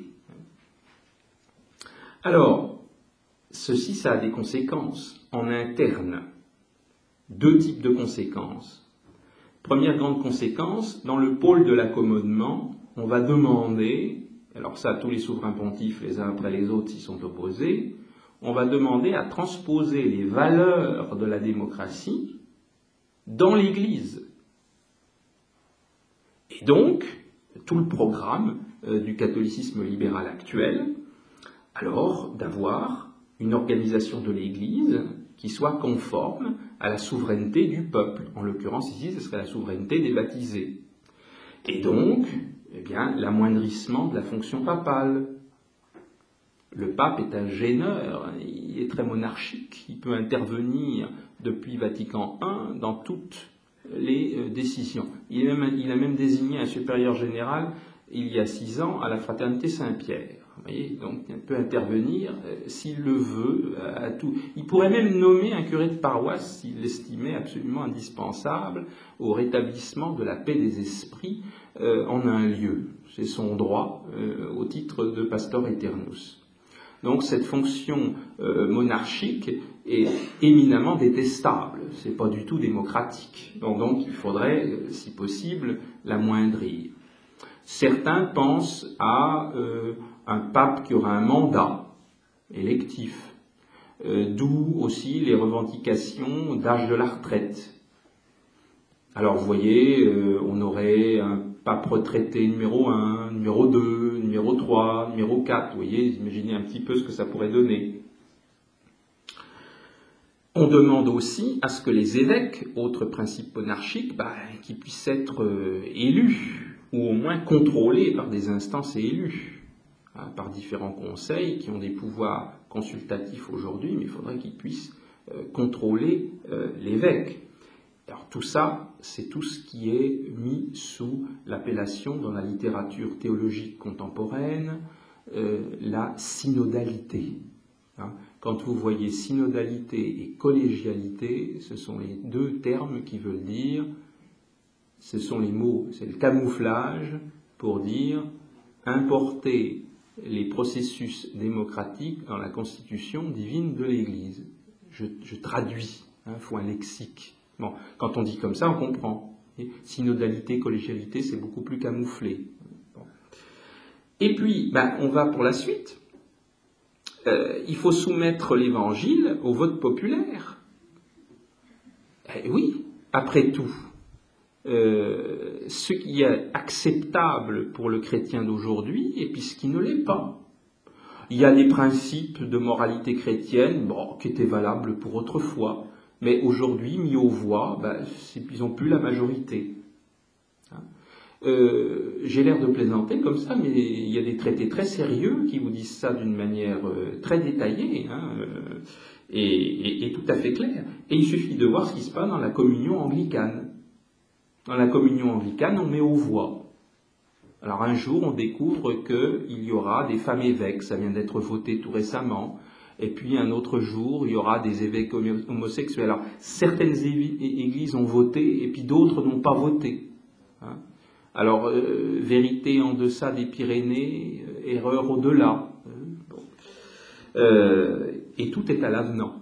Alors, ceci, ça a des conséquences en interne. 2 types de conséquences. Première grande conséquence, dans le pôle de l'accommodement, on va demander, alors ça, tous les souverains pontifes, les uns après les autres, s'y sont opposés, on va demander à transposer les valeurs de la démocratie dans l'Église. Et donc, tout le programme du catholicisme libéral actuel, alors d'avoir une organisation de l'Église qui soit conforme à la souveraineté du peuple. En l'occurrence, ici, ce serait la souveraineté des baptisés. Et donc, l'amoindrissement de la fonction papale. Le pape est un gêneur, il est très monarchique, il peut intervenir depuis Vatican I dans toutes les décisions. Il a même désigné un supérieur général, il y a 6 ans, à la Fraternité Saint-Pierre. Vous voyez, donc il peut intervenir s'il le veut à tout. Il pourrait même nommer un curé de paroisse s'il l'estimait absolument indispensable au rétablissement de la paix des esprits en un lieu. C'est son droit au titre de pastor aeternus. Donc cette fonction monarchique est éminemment détestable. C'est pas du tout démocratique. Donc il faudrait, si possible, l'amoindrir. Certains pensent à un pape qui aura un mandat électif, d'où aussi les revendications d'âge de la retraite. Alors vous voyez, on aurait un pape retraité numéro 1, numéro 2, numéro 3, numéro 4, vous voyez, imaginez un petit peu ce que ça pourrait donner. On demande aussi à ce que les évêques, autre principe monarchique, qu'ils puissent être élus, ou au moins contrôlés par des instances élues, par différents conseils qui ont des pouvoirs consultatifs aujourd'hui, mais il faudrait qu'ils puissent contrôler l'évêque. Alors tout ça, c'est tout ce qui est mis sous l'appellation dans la littérature théologique contemporaine, la synodalité. Quand vous voyez synodalité et collégialité, ce sont les 2 termes qui veulent dire, ce sont les mots, c'est le camouflage pour dire importer les processus démocratiques dans la constitution divine de l'Église. Je traduis, il faut un lexique. Bon, quand on dit comme ça, on comprend. Synodalité, collégialité, c'est beaucoup plus camouflé. Bon. Et puis, on va pour la suite. Il faut soumettre l'Évangile au vote populaire. Eh oui, après tout, ce qui est acceptable pour le chrétien d'aujourd'hui et puis ce qui ne l'est pas. Il y a des principes de moralité chrétienne qui étaient valables pour autrefois, mais aujourd'hui, mis aux voix, ils n'ont plus la majorité. J'ai l'air de plaisanter comme ça, mais il y a des traités très sérieux qui vous disent ça d'une manière très détaillée et tout à fait claire. Et il suffit de voir ce qui se passe dans la communion anglicane. Dans la communion anglicane, on met aux voix. Alors un jour, on découvre qu'il y aura des femmes évêques, ça vient d'être voté tout récemment, et puis un autre jour, il y aura des évêques homosexuels. Alors certaines églises ont voté, et puis d'autres n'ont pas voté. Alors, vérité en deçà des Pyrénées, erreur au-delà. Et tout est à l'avenant.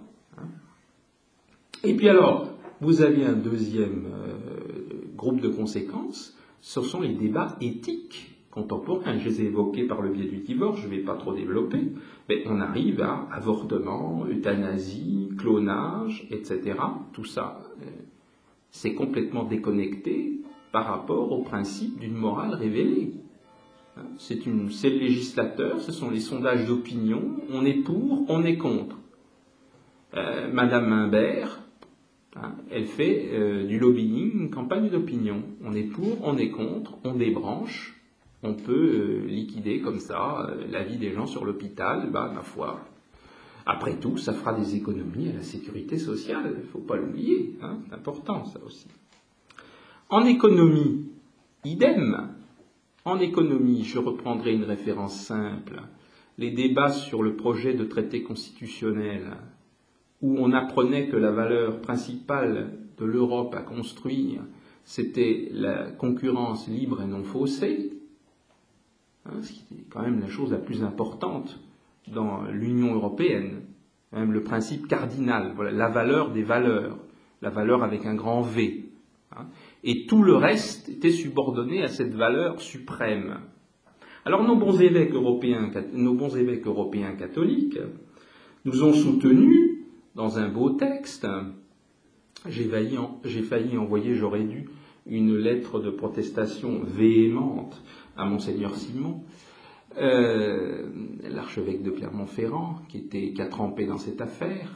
Et puis alors, vous avez un deuxième groupe de conséquences, ce sont les débats éthiques contemporains. Je les ai évoqués par le biais du divorce, je ne vais pas trop développer, mais on arrive à avortement, euthanasie, clonage, etc. Tout ça, c'est complètement déconnecté par rapport au principe d'une morale révélée. C'est le législateur, ce sont les sondages d'opinion, on est pour, on est contre. Madame Imbert, elle fait du lobbying, une campagne d'opinion. On est pour, on est contre, on débranche, on peut liquider comme ça la vie des gens sur l'hôpital, ma foi. Après tout, ça fera des économies à la sécurité sociale, il ne faut pas l'oublier, c'est important ça aussi. En économie, idem. En économie, je reprendrai une référence simple. Les débats sur le projet de traité constitutionnel, où on apprenait que la valeur principale de l'Europe à construire, c'était la concurrence libre et non faussée, ce qui est quand même la chose la plus importante dans l'Union européenne, même le principe cardinal, voilà, la valeur des valeurs, la valeur avec un grand V. Et tout le reste était subordonné à cette valeur suprême. Alors nos bons évêques européens catholiques nous ont soutenus dans un beau texte. J'ai failli envoyer, j'aurais dû, une lettre de protestation véhémente à Monseigneur Simon, l'archevêque de Clermont-Ferrand, qui a trempé dans cette affaire,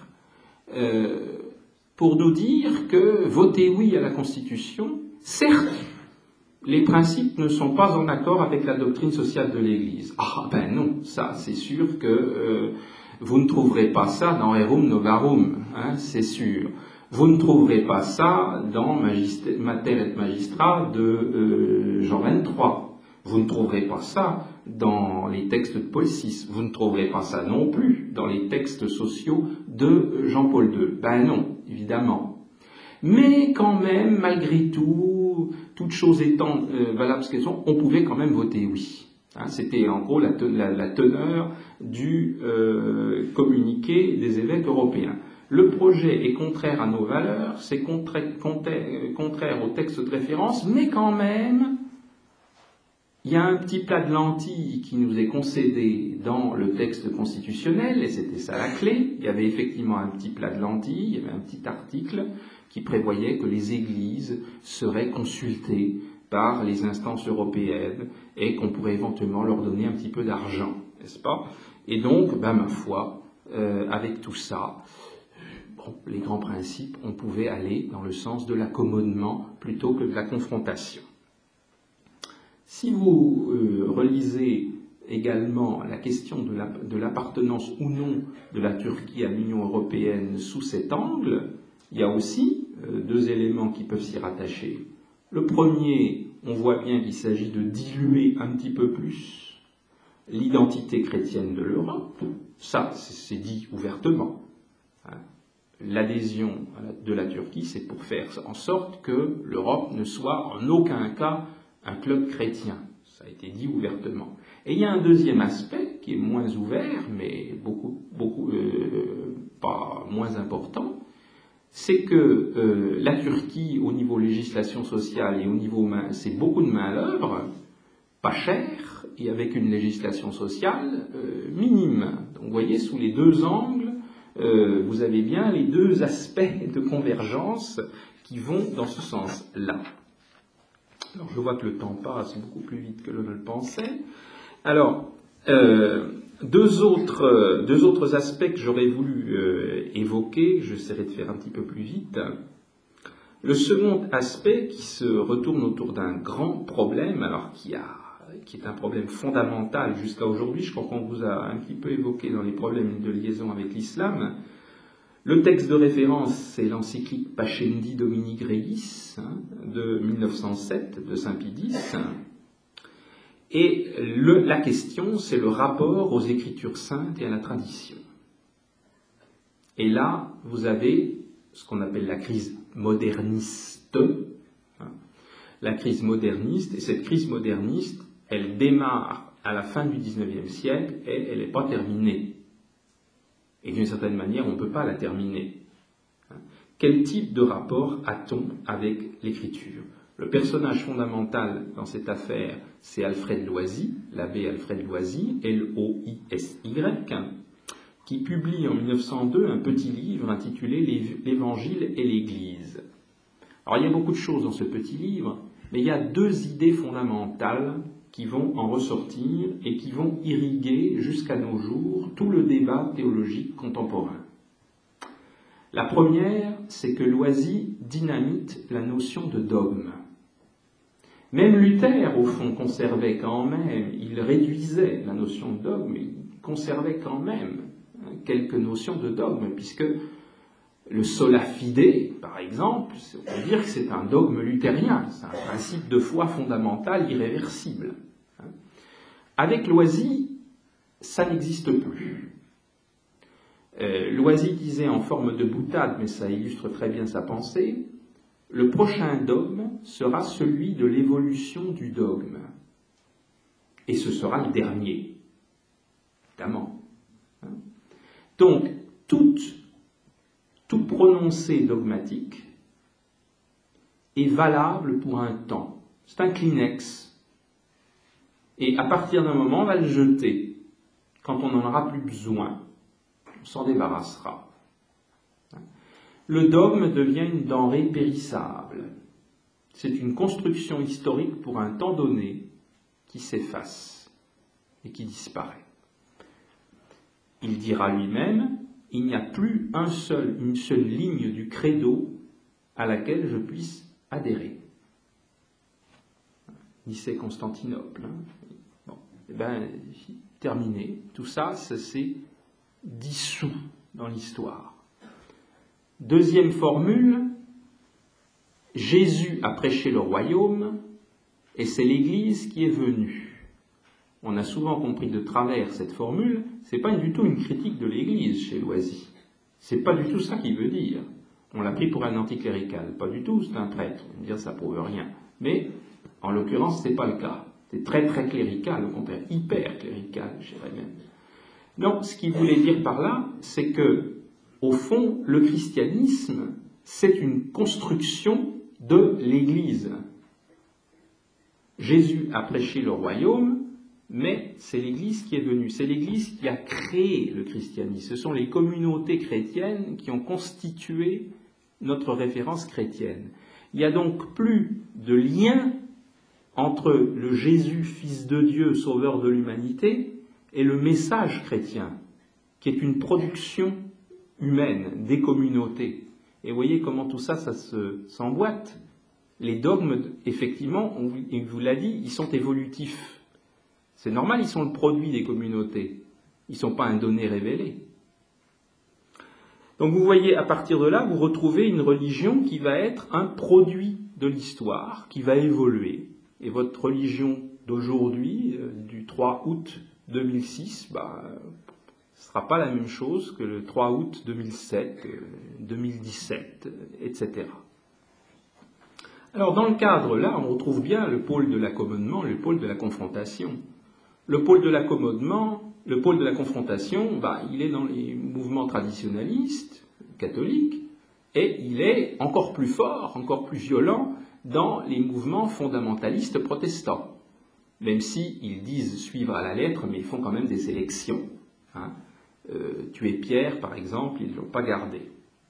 pour nous dire que voter oui à la Constitution, certes, les principes ne sont pas en accord avec la doctrine sociale de l'Église. Ah ben non, ça c'est sûr que vous ne trouverez pas ça dans Rerum Novarum, c'est sûr. Vous ne trouverez pas ça dans Mater et Magistra de Jean 23. Vous ne trouverez pas ça dans les textes de Paul VI. Vous ne trouverez pas ça non plus dans les textes sociaux de Jean-Paul II. Ben non, évidemment. Mais quand même, malgré tout, toutes choses étant valables ce qu'elles sont, on pouvait quand même voter oui. C'était en gros la teneur du communiqué des évêques européens. Le projet est contraire à nos valeurs, c'est contraire au texte de référence, mais quand même, il y a un petit plat de lentilles qui nous est concédé dans le texte constitutionnel, et c'était ça la clé. Il y avait effectivement un petit plat de lentilles, il y avait un petit article qui prévoyait que les églises seraient consultées par les instances européennes et qu'on pourrait éventuellement leur donner un petit peu d'argent, n'est-ce pas? Et donc, ma foi, avec tout ça, les grands principes, on pouvait aller dans le sens de l'accommodement plutôt que de la confrontation. Si vous relisez également la question de l'appartenance ou non de la Turquie à l'Union européenne sous cet angle, il y a aussi deux éléments qui peuvent s'y rattacher. Le premier, on voit bien qu'il s'agit de diluer un petit peu plus l'identité chrétienne de l'Europe. Ça, c'est dit ouvertement. L'adhésion de la Turquie, c'est pour faire en sorte que l'Europe ne soit en aucun cas un club chrétien. Ça a été dit ouvertement. Et il y a un deuxième aspect qui est moins ouvert, mais pas moins important, c'est que la Turquie, au niveau législation sociale et au niveau main, c'est beaucoup de main-d'œuvre, pas cher, et avec une législation sociale minime. Donc vous voyez, sous les deux angles, vous avez bien les deux aspects de convergence qui vont dans ce sens-là. Alors je vois que le temps passe beaucoup plus vite que l'on ne le pensait. Alors, deux autres aspects que j'aurais voulu évoquer, j'essaierai de faire un petit peu plus vite. Le second aspect qui se retourne autour d'un grand problème, alors qui est un problème fondamental jusqu'à aujourd'hui, je crois qu'on vous a un petit peu évoqué dans les problèmes de liaison avec l'islam. Le texte de référence, c'est l'encyclique Pascendi Domini Gregis de 1907 de Saint Pie X. Et la question, c'est le rapport aux Écritures saintes et à la tradition. Et là, vous avez ce qu'on appelle la crise moderniste. La crise moderniste, et cette crise moderniste, elle démarre à la fin du XIXe siècle et elle n'est pas terminée. Et d'une certaine manière, on ne peut pas la terminer. Quel type de rapport a-t-on avec l'Écriture ? Le personnage fondamental dans cette affaire, c'est Alfred Loisy, l'abbé Alfred Loisy, L-O-I-S-Y, qui publie en 1902 un petit livre intitulé « L'Évangile et l'Église ». Alors il y a beaucoup de choses dans ce petit livre, mais il y a deux idées fondamentales qui vont en ressortir et qui vont irriguer jusqu'à nos jours tout le débat théologique contemporain. La première, c'est que Loisy dynamite la notion de dogme. Même Luther, au fond, conservait quand même, il réduisait la notion de dogme, mais il conservait quand même quelques notions de dogme, puisque le sola fide, par exemple, on peut dire que c'est un dogme luthérien, c'est un principe de foi fondamental, irréversible. Avec Loisy, ça n'existe plus. Loisy disait en forme de boutade, mais ça illustre très bien sa pensée, le prochain dogme sera celui de l'évolution du dogme. Et ce sera le dernier, évidemment. Donc, tout prononcé dogmatique est valable pour un temps. C'est un Kleenex. Et à partir d'un moment, on va le jeter. Quand on n'en aura plus besoin, on s'en débarrassera. Le dogme devient une denrée périssable. C'est une construction historique pour un temps donné qui s'efface et qui disparaît. Il dira lui-même, il n'y a plus une seule ligne du credo à laquelle je puisse adhérer. Nicée-Constantinople. Bon, terminé. Tout ça, ça s'est dissous dans l'histoire. Deuxième formule, Jésus a prêché le royaume et c'est l'Église qui est venue. On a souvent compris de travers cette formule, c'est pas du tout une critique de l'Église chez Loisy. C'est pas du tout ça qu'il veut dire. On l'a pris pour un anticlérical, pas du tout, c'est un prêtre. On va dire ça prouve rien. Mais en l'occurrence, c'est pas le cas. C'est très très clérical, au contraire, hyper clérical, je dirais même. Donc, ce qu'il voulait dire par là, c'est que au fond, le christianisme, c'est une construction de l'Église. Jésus a prêché le royaume, mais c'est l'Église qui est venue. C'est l'Église qui a créé le christianisme. Ce sont les communautés chrétiennes qui ont constitué notre référence chrétienne. Il n'y a donc plus de lien entre le Jésus, Fils de Dieu, Sauveur de l'humanité, et le message chrétien, qui est une production humaine, des communautés. Et vous voyez comment tout ça, s'emboîte. Les dogmes, effectivement, il vous l'a dit, ils sont évolutifs. C'est normal, ils sont le produit des communautés. Ils ne sont pas un donné révélé. Donc vous voyez, à partir de là, vous retrouvez une religion qui va être un produit de l'histoire, qui va évoluer. Et votre religion d'aujourd'hui, du 3 août 2006, ce ne sera pas la même chose que le 3 août 2007, 2017, etc. Alors, dans le cadre-là, on retrouve bien le pôle de l'accommodement, le pôle de la confrontation. Le pôle de l'accommodement, le pôle de la confrontation, il est dans les mouvements traditionnalistes, catholiques, et il est encore plus fort, encore plus violent dans les mouvements fondamentalistes protestants. Même s'ils disent suivre à la lettre, mais ils font quand même des élections. Tuer Pierre, par exemple, ils ne l'ont pas gardé.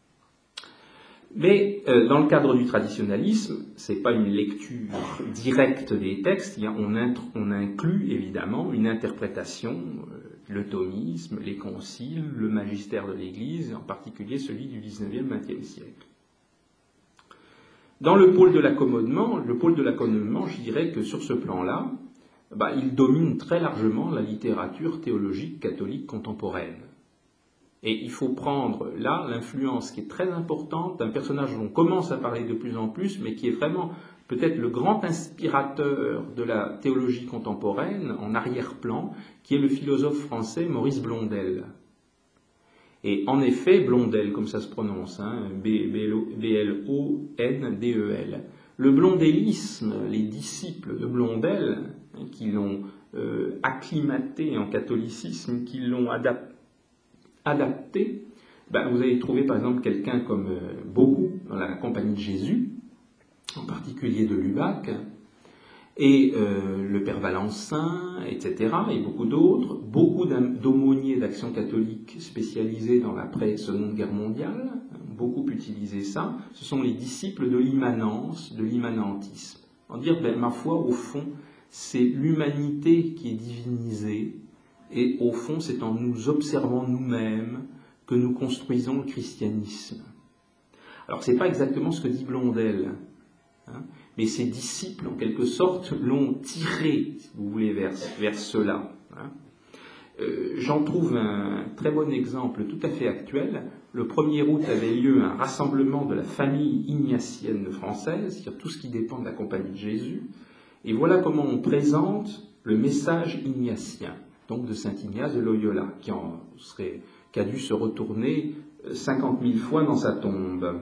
Mais dans le cadre du traditionnalisme, ce n'est pas une lecture directe des textes, on inclut évidemment une interprétation, le thomisme, les conciles, le magistère de l'Église, en particulier celui du XIXe, XXe siècle. Dans le pôle de l'accommodement, je dirais que sur ce plan-là, il domine très largement la littérature théologique catholique contemporaine. Et il faut prendre là l'influence qui est très importante d'un personnage dont on commence à parler de plus en plus, mais qui est vraiment peut-être le grand inspirateur de la théologie contemporaine en arrière-plan, qui est le philosophe français Maurice Blondel. Et en effet, Blondel, comme ça se prononce, B-L-O-N-D-E-L, le blondélisme, les disciples de Blondel, qui l'ont acclimaté en catholicisme, qui l'ont adapté, vous allez trouver par exemple quelqu'un comme Beaugout dans la Compagnie de Jésus, en particulier de Lubac, et le Père Valencin, etc., et beaucoup d'autres, beaucoup d'aumôniers d'Action catholique spécialisés dans l'après-Seconde Guerre mondiale, beaucoup utilisé ça, ce sont les disciples de l'immanence, de l'immanentisme. En dire, ma foi, au fond, c'est l'humanité qui est divinisée, et au fond, c'est en nous observant nous-mêmes que nous construisons le christianisme. Alors, ce n'est pas exactement ce que dit Blondel, mais ses disciples, en quelque sorte, l'ont tiré, si vous voulez, vers cela. J'en trouve un très bon exemple tout à fait actuel. Le 1er août avait lieu un rassemblement de la famille ignatienne française, c'est-à-dire tout ce qui dépend de la Compagnie de Jésus, et voilà comment on présente le message ignatien, donc de saint Ignace de Loyola, qui a dû se retourner 50 000 fois dans sa tombe.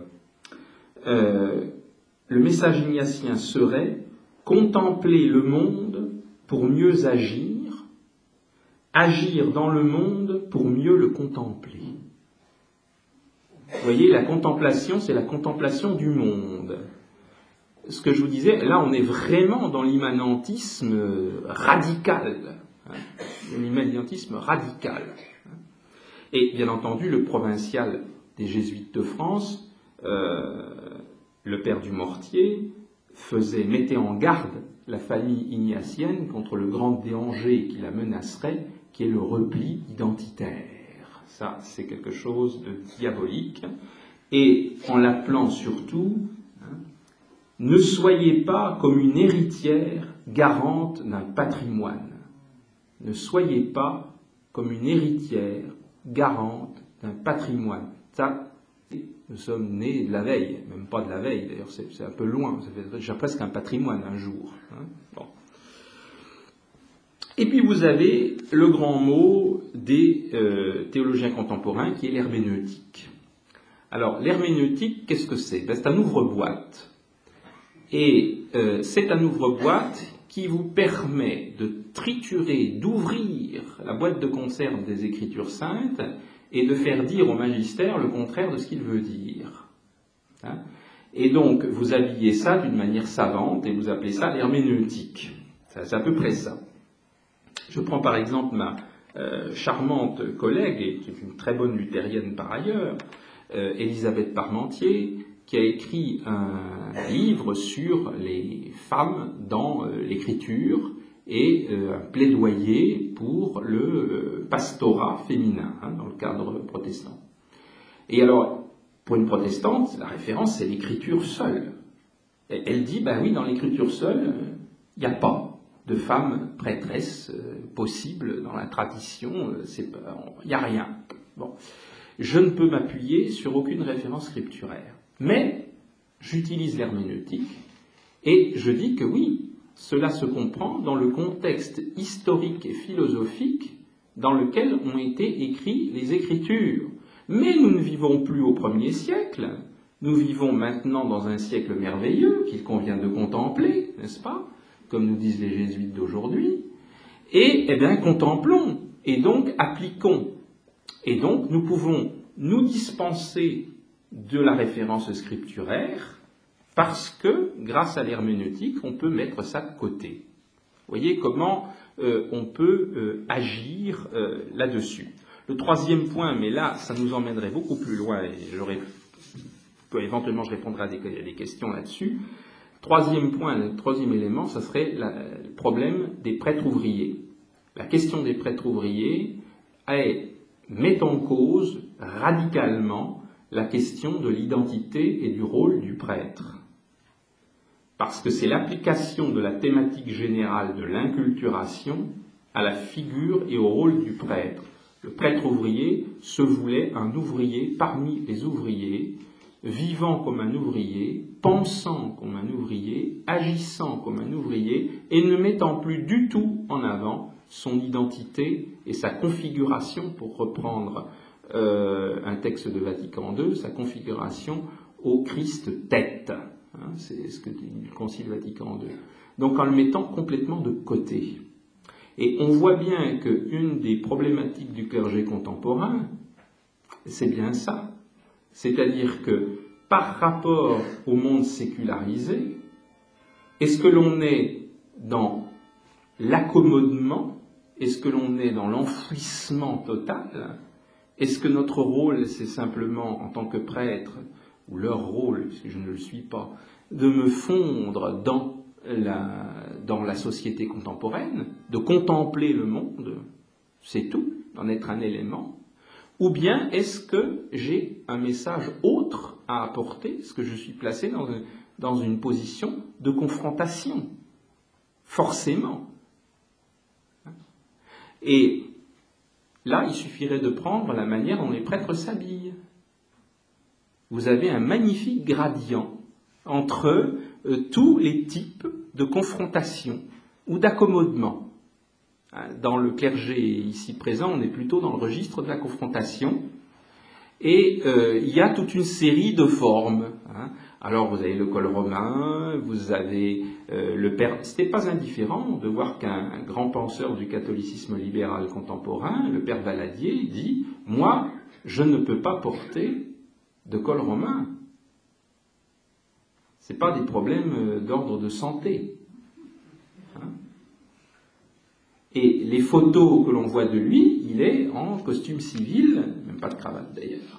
Le message ignatien serait « contempler le monde pour mieux agir, agir dans le monde pour mieux le contempler ». Vous voyez, la contemplation, c'est la contemplation du monde. Ce que je vous disais, là on est vraiment dans l'immanentisme radical. L'immanentisme radical. Et bien entendu, le provincial des Jésuites de France, le père du Mortier, mettait en garde la famille ignatienne contre le grand danger qui la menacerait, qui est le repli identitaire. Ça, c'est quelque chose de diabolique. Et en l'appelant surtout, ne soyez pas comme une héritière garante d'un patrimoine. Ne soyez pas comme une héritière garante d'un patrimoine. Ça, nous sommes nés de la veille, même pas de la veille, d'ailleurs c'est un peu loin, ça fait déjà presque un patrimoine un jour. Bon. Et puis vous avez le grand mot des théologiens contemporains qui est l'herméneutique. Alors l'herméneutique, qu'est-ce que c'est ? C'est un ouvre-boîte. Et c'est un ouvre-boîte qui vous permet de triturer, d'ouvrir la boîte de conserve des Écritures saintes et de faire dire au magistère le contraire de ce qu'il veut dire. Et donc, vous habillez ça d'une manière savante et vous appelez ça l'herméneutique. C'est à peu près ça. Je prends par exemple ma charmante collègue, et qui est une très bonne luthérienne par ailleurs, Élisabeth Parmentier, qui a écrit un livre sur les femmes dans l'Écriture et un plaidoyer pour le pastorat féminin dans le cadre protestant. Et alors, pour une protestante, la référence, c'est l'Écriture seule. Et elle dit, oui, dans l'Écriture seule, il n'y a pas de femme prêtresse possible dans la tradition, il n'y a rien. Bon. Je ne peux m'appuyer sur aucune référence scripturaire. Mais j'utilise l'herméneutique et je dis que oui, cela se comprend dans le contexte historique et philosophique dans lequel ont été écrites les Écritures. Mais nous ne vivons plus au 1er siècle, nous vivons maintenant dans un siècle merveilleux qu'il convient de contempler, n'est-ce pas ? Comme nous disent les jésuites d'aujourd'hui. Et eh bien, contemplons, et donc appliquons. Et donc, nous pouvons nous dispenser de la référence scripturaire parce que, grâce à l'herméneutique, on peut mettre ça de côté. Vous voyez comment on peut agir là-dessus. Le troisième point, mais là, ça nous emmènerait beaucoup plus loin, et éventuellement je répondrai à des questions là-dessus. Troisième point, le troisième élément, ça serait le problème des prêtres ouvriers. La question des prêtres ouvriers met en cause radicalement la question de l'identité et du rôle du prêtre. Parce que c'est l'application de la thématique générale de l'inculturation à la figure et au rôle du prêtre. Le prêtre ouvrier se voulait un ouvrier parmi les ouvriers, vivant comme un ouvrier, pensant comme un ouvrier, agissant comme un ouvrier, et ne mettant plus du tout en avant son identité et sa configuration, pour reprendre un texte de Vatican II, sa configuration au Christ tête. C'est ce que dit le Concile Vatican II. Donc en le mettant complètement de côté. Et on voit bien qu'une des problématiques du clergé contemporain, c'est bien ça. C'est-à-dire que par rapport au monde sécularisé, est-ce que l'on est dans l'accommodement? Est-ce que l'on est dans l'enfouissement total? Est-ce que notre rôle, c'est simplement, en tant que prêtre, ou leur rôle, puisque je ne le suis pas, de me fondre dans la société contemporaine, de contempler le monde, c'est tout, d'en être un élément? Ou bien est-ce que j'ai un message autre à apporter? Est-ce que je suis placé dans une position de confrontation? Forcément. Et là, il suffirait de prendre la manière dont les prêtres s'habillent. Vous avez un magnifique gradient entre tous les types de confrontation ou d'accommodement. Dans le clergé ici présent, on est plutôt dans le registre de la confrontation. Et il y a toute une série de formes. Alors vous avez le col romain, vous avez le père... C'était pas indifférent de voir qu'un grand penseur du catholicisme libéral contemporain, le père Valadier, dit « Moi, je ne peux pas porter de col romain. Ce n'est pas des problèmes d'ordre de santé. » Et les photos que l'on voit de lui, il est en costume civil, même pas de cravate d'ailleurs.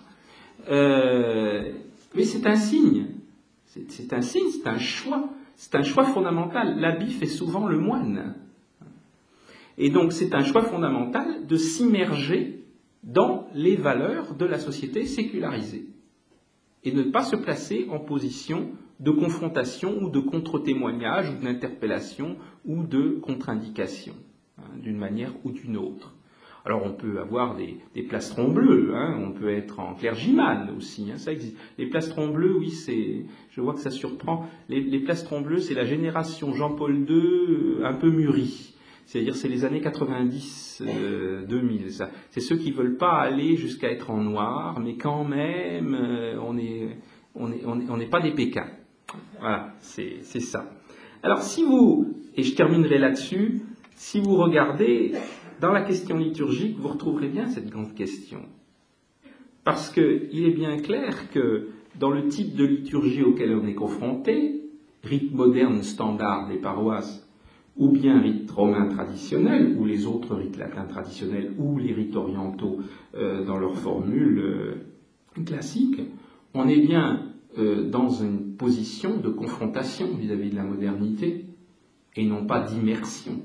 Mais c'est un signe. C'est un signe, c'est un choix. C'est un choix fondamental. L'habit fait souvent le moine. Et donc c'est un choix fondamental de s'immerger dans les valeurs de la société sécularisée. Et ne pas se placer en position de confrontation ou de contre-témoignage ou d'interpellation ou de contre-indication, d'une manière ou d'une autre. Alors on peut avoir des plastrons bleus, on peut être en clergyman aussi, ça existe. Les plastrons bleus, oui, je vois que ça surprend. Les plastrons bleus, c'est la génération Jean-Paul II un peu mûrie. C'est-à-dire c'est les années 90, 2000, ça. C'est ceux qui ne veulent pas aller jusqu'à être en noir, mais quand même, on n'est pas des Pékins. Voilà, c'est ça. Alors si vous, et je terminerai là-dessus, si vous regardez dans la question liturgique, vous retrouverez bien cette grande question. Parce qu'il est bien clair que dans le type de liturgie auquel on est confronté, rite moderne standard des paroisses, ou bien rite romain traditionnel, ou les autres rites latins traditionnels, ou les rites orientaux dans leur formule classique, on est bien dans une position de confrontation vis-à-vis de la modernité, et non pas d'immersion.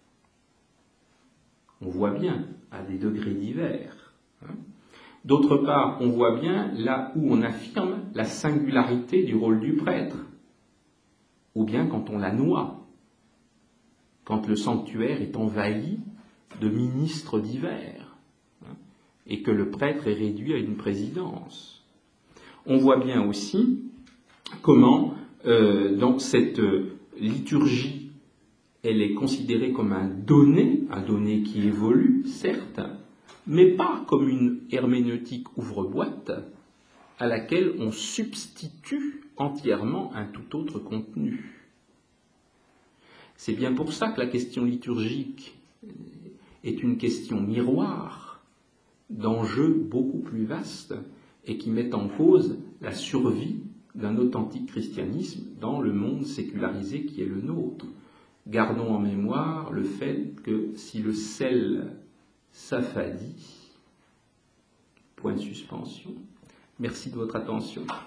On voit bien, à des degrés divers. D'autre part, on voit bien là où on affirme la singularité du rôle du prêtre, ou bien quand on la noie, quand le sanctuaire est envahi de ministres divers, et que le prêtre est réduit à une présidence. On voit bien aussi comment, dans cette liturgie, elle est considérée comme un donné qui évolue, certes, mais pas comme une herméneutique ouvre-boîte à laquelle on substitue entièrement un tout autre contenu. C'est bien pour ça que la question liturgique est une question miroir d'enjeux beaucoup plus vastes et qui mettent en cause la survie d'un authentique christianisme dans le monde sécularisé qui est le nôtre. Gardons en mémoire le fait que si le sel s'affadit, point de suspension. Merci de votre attention.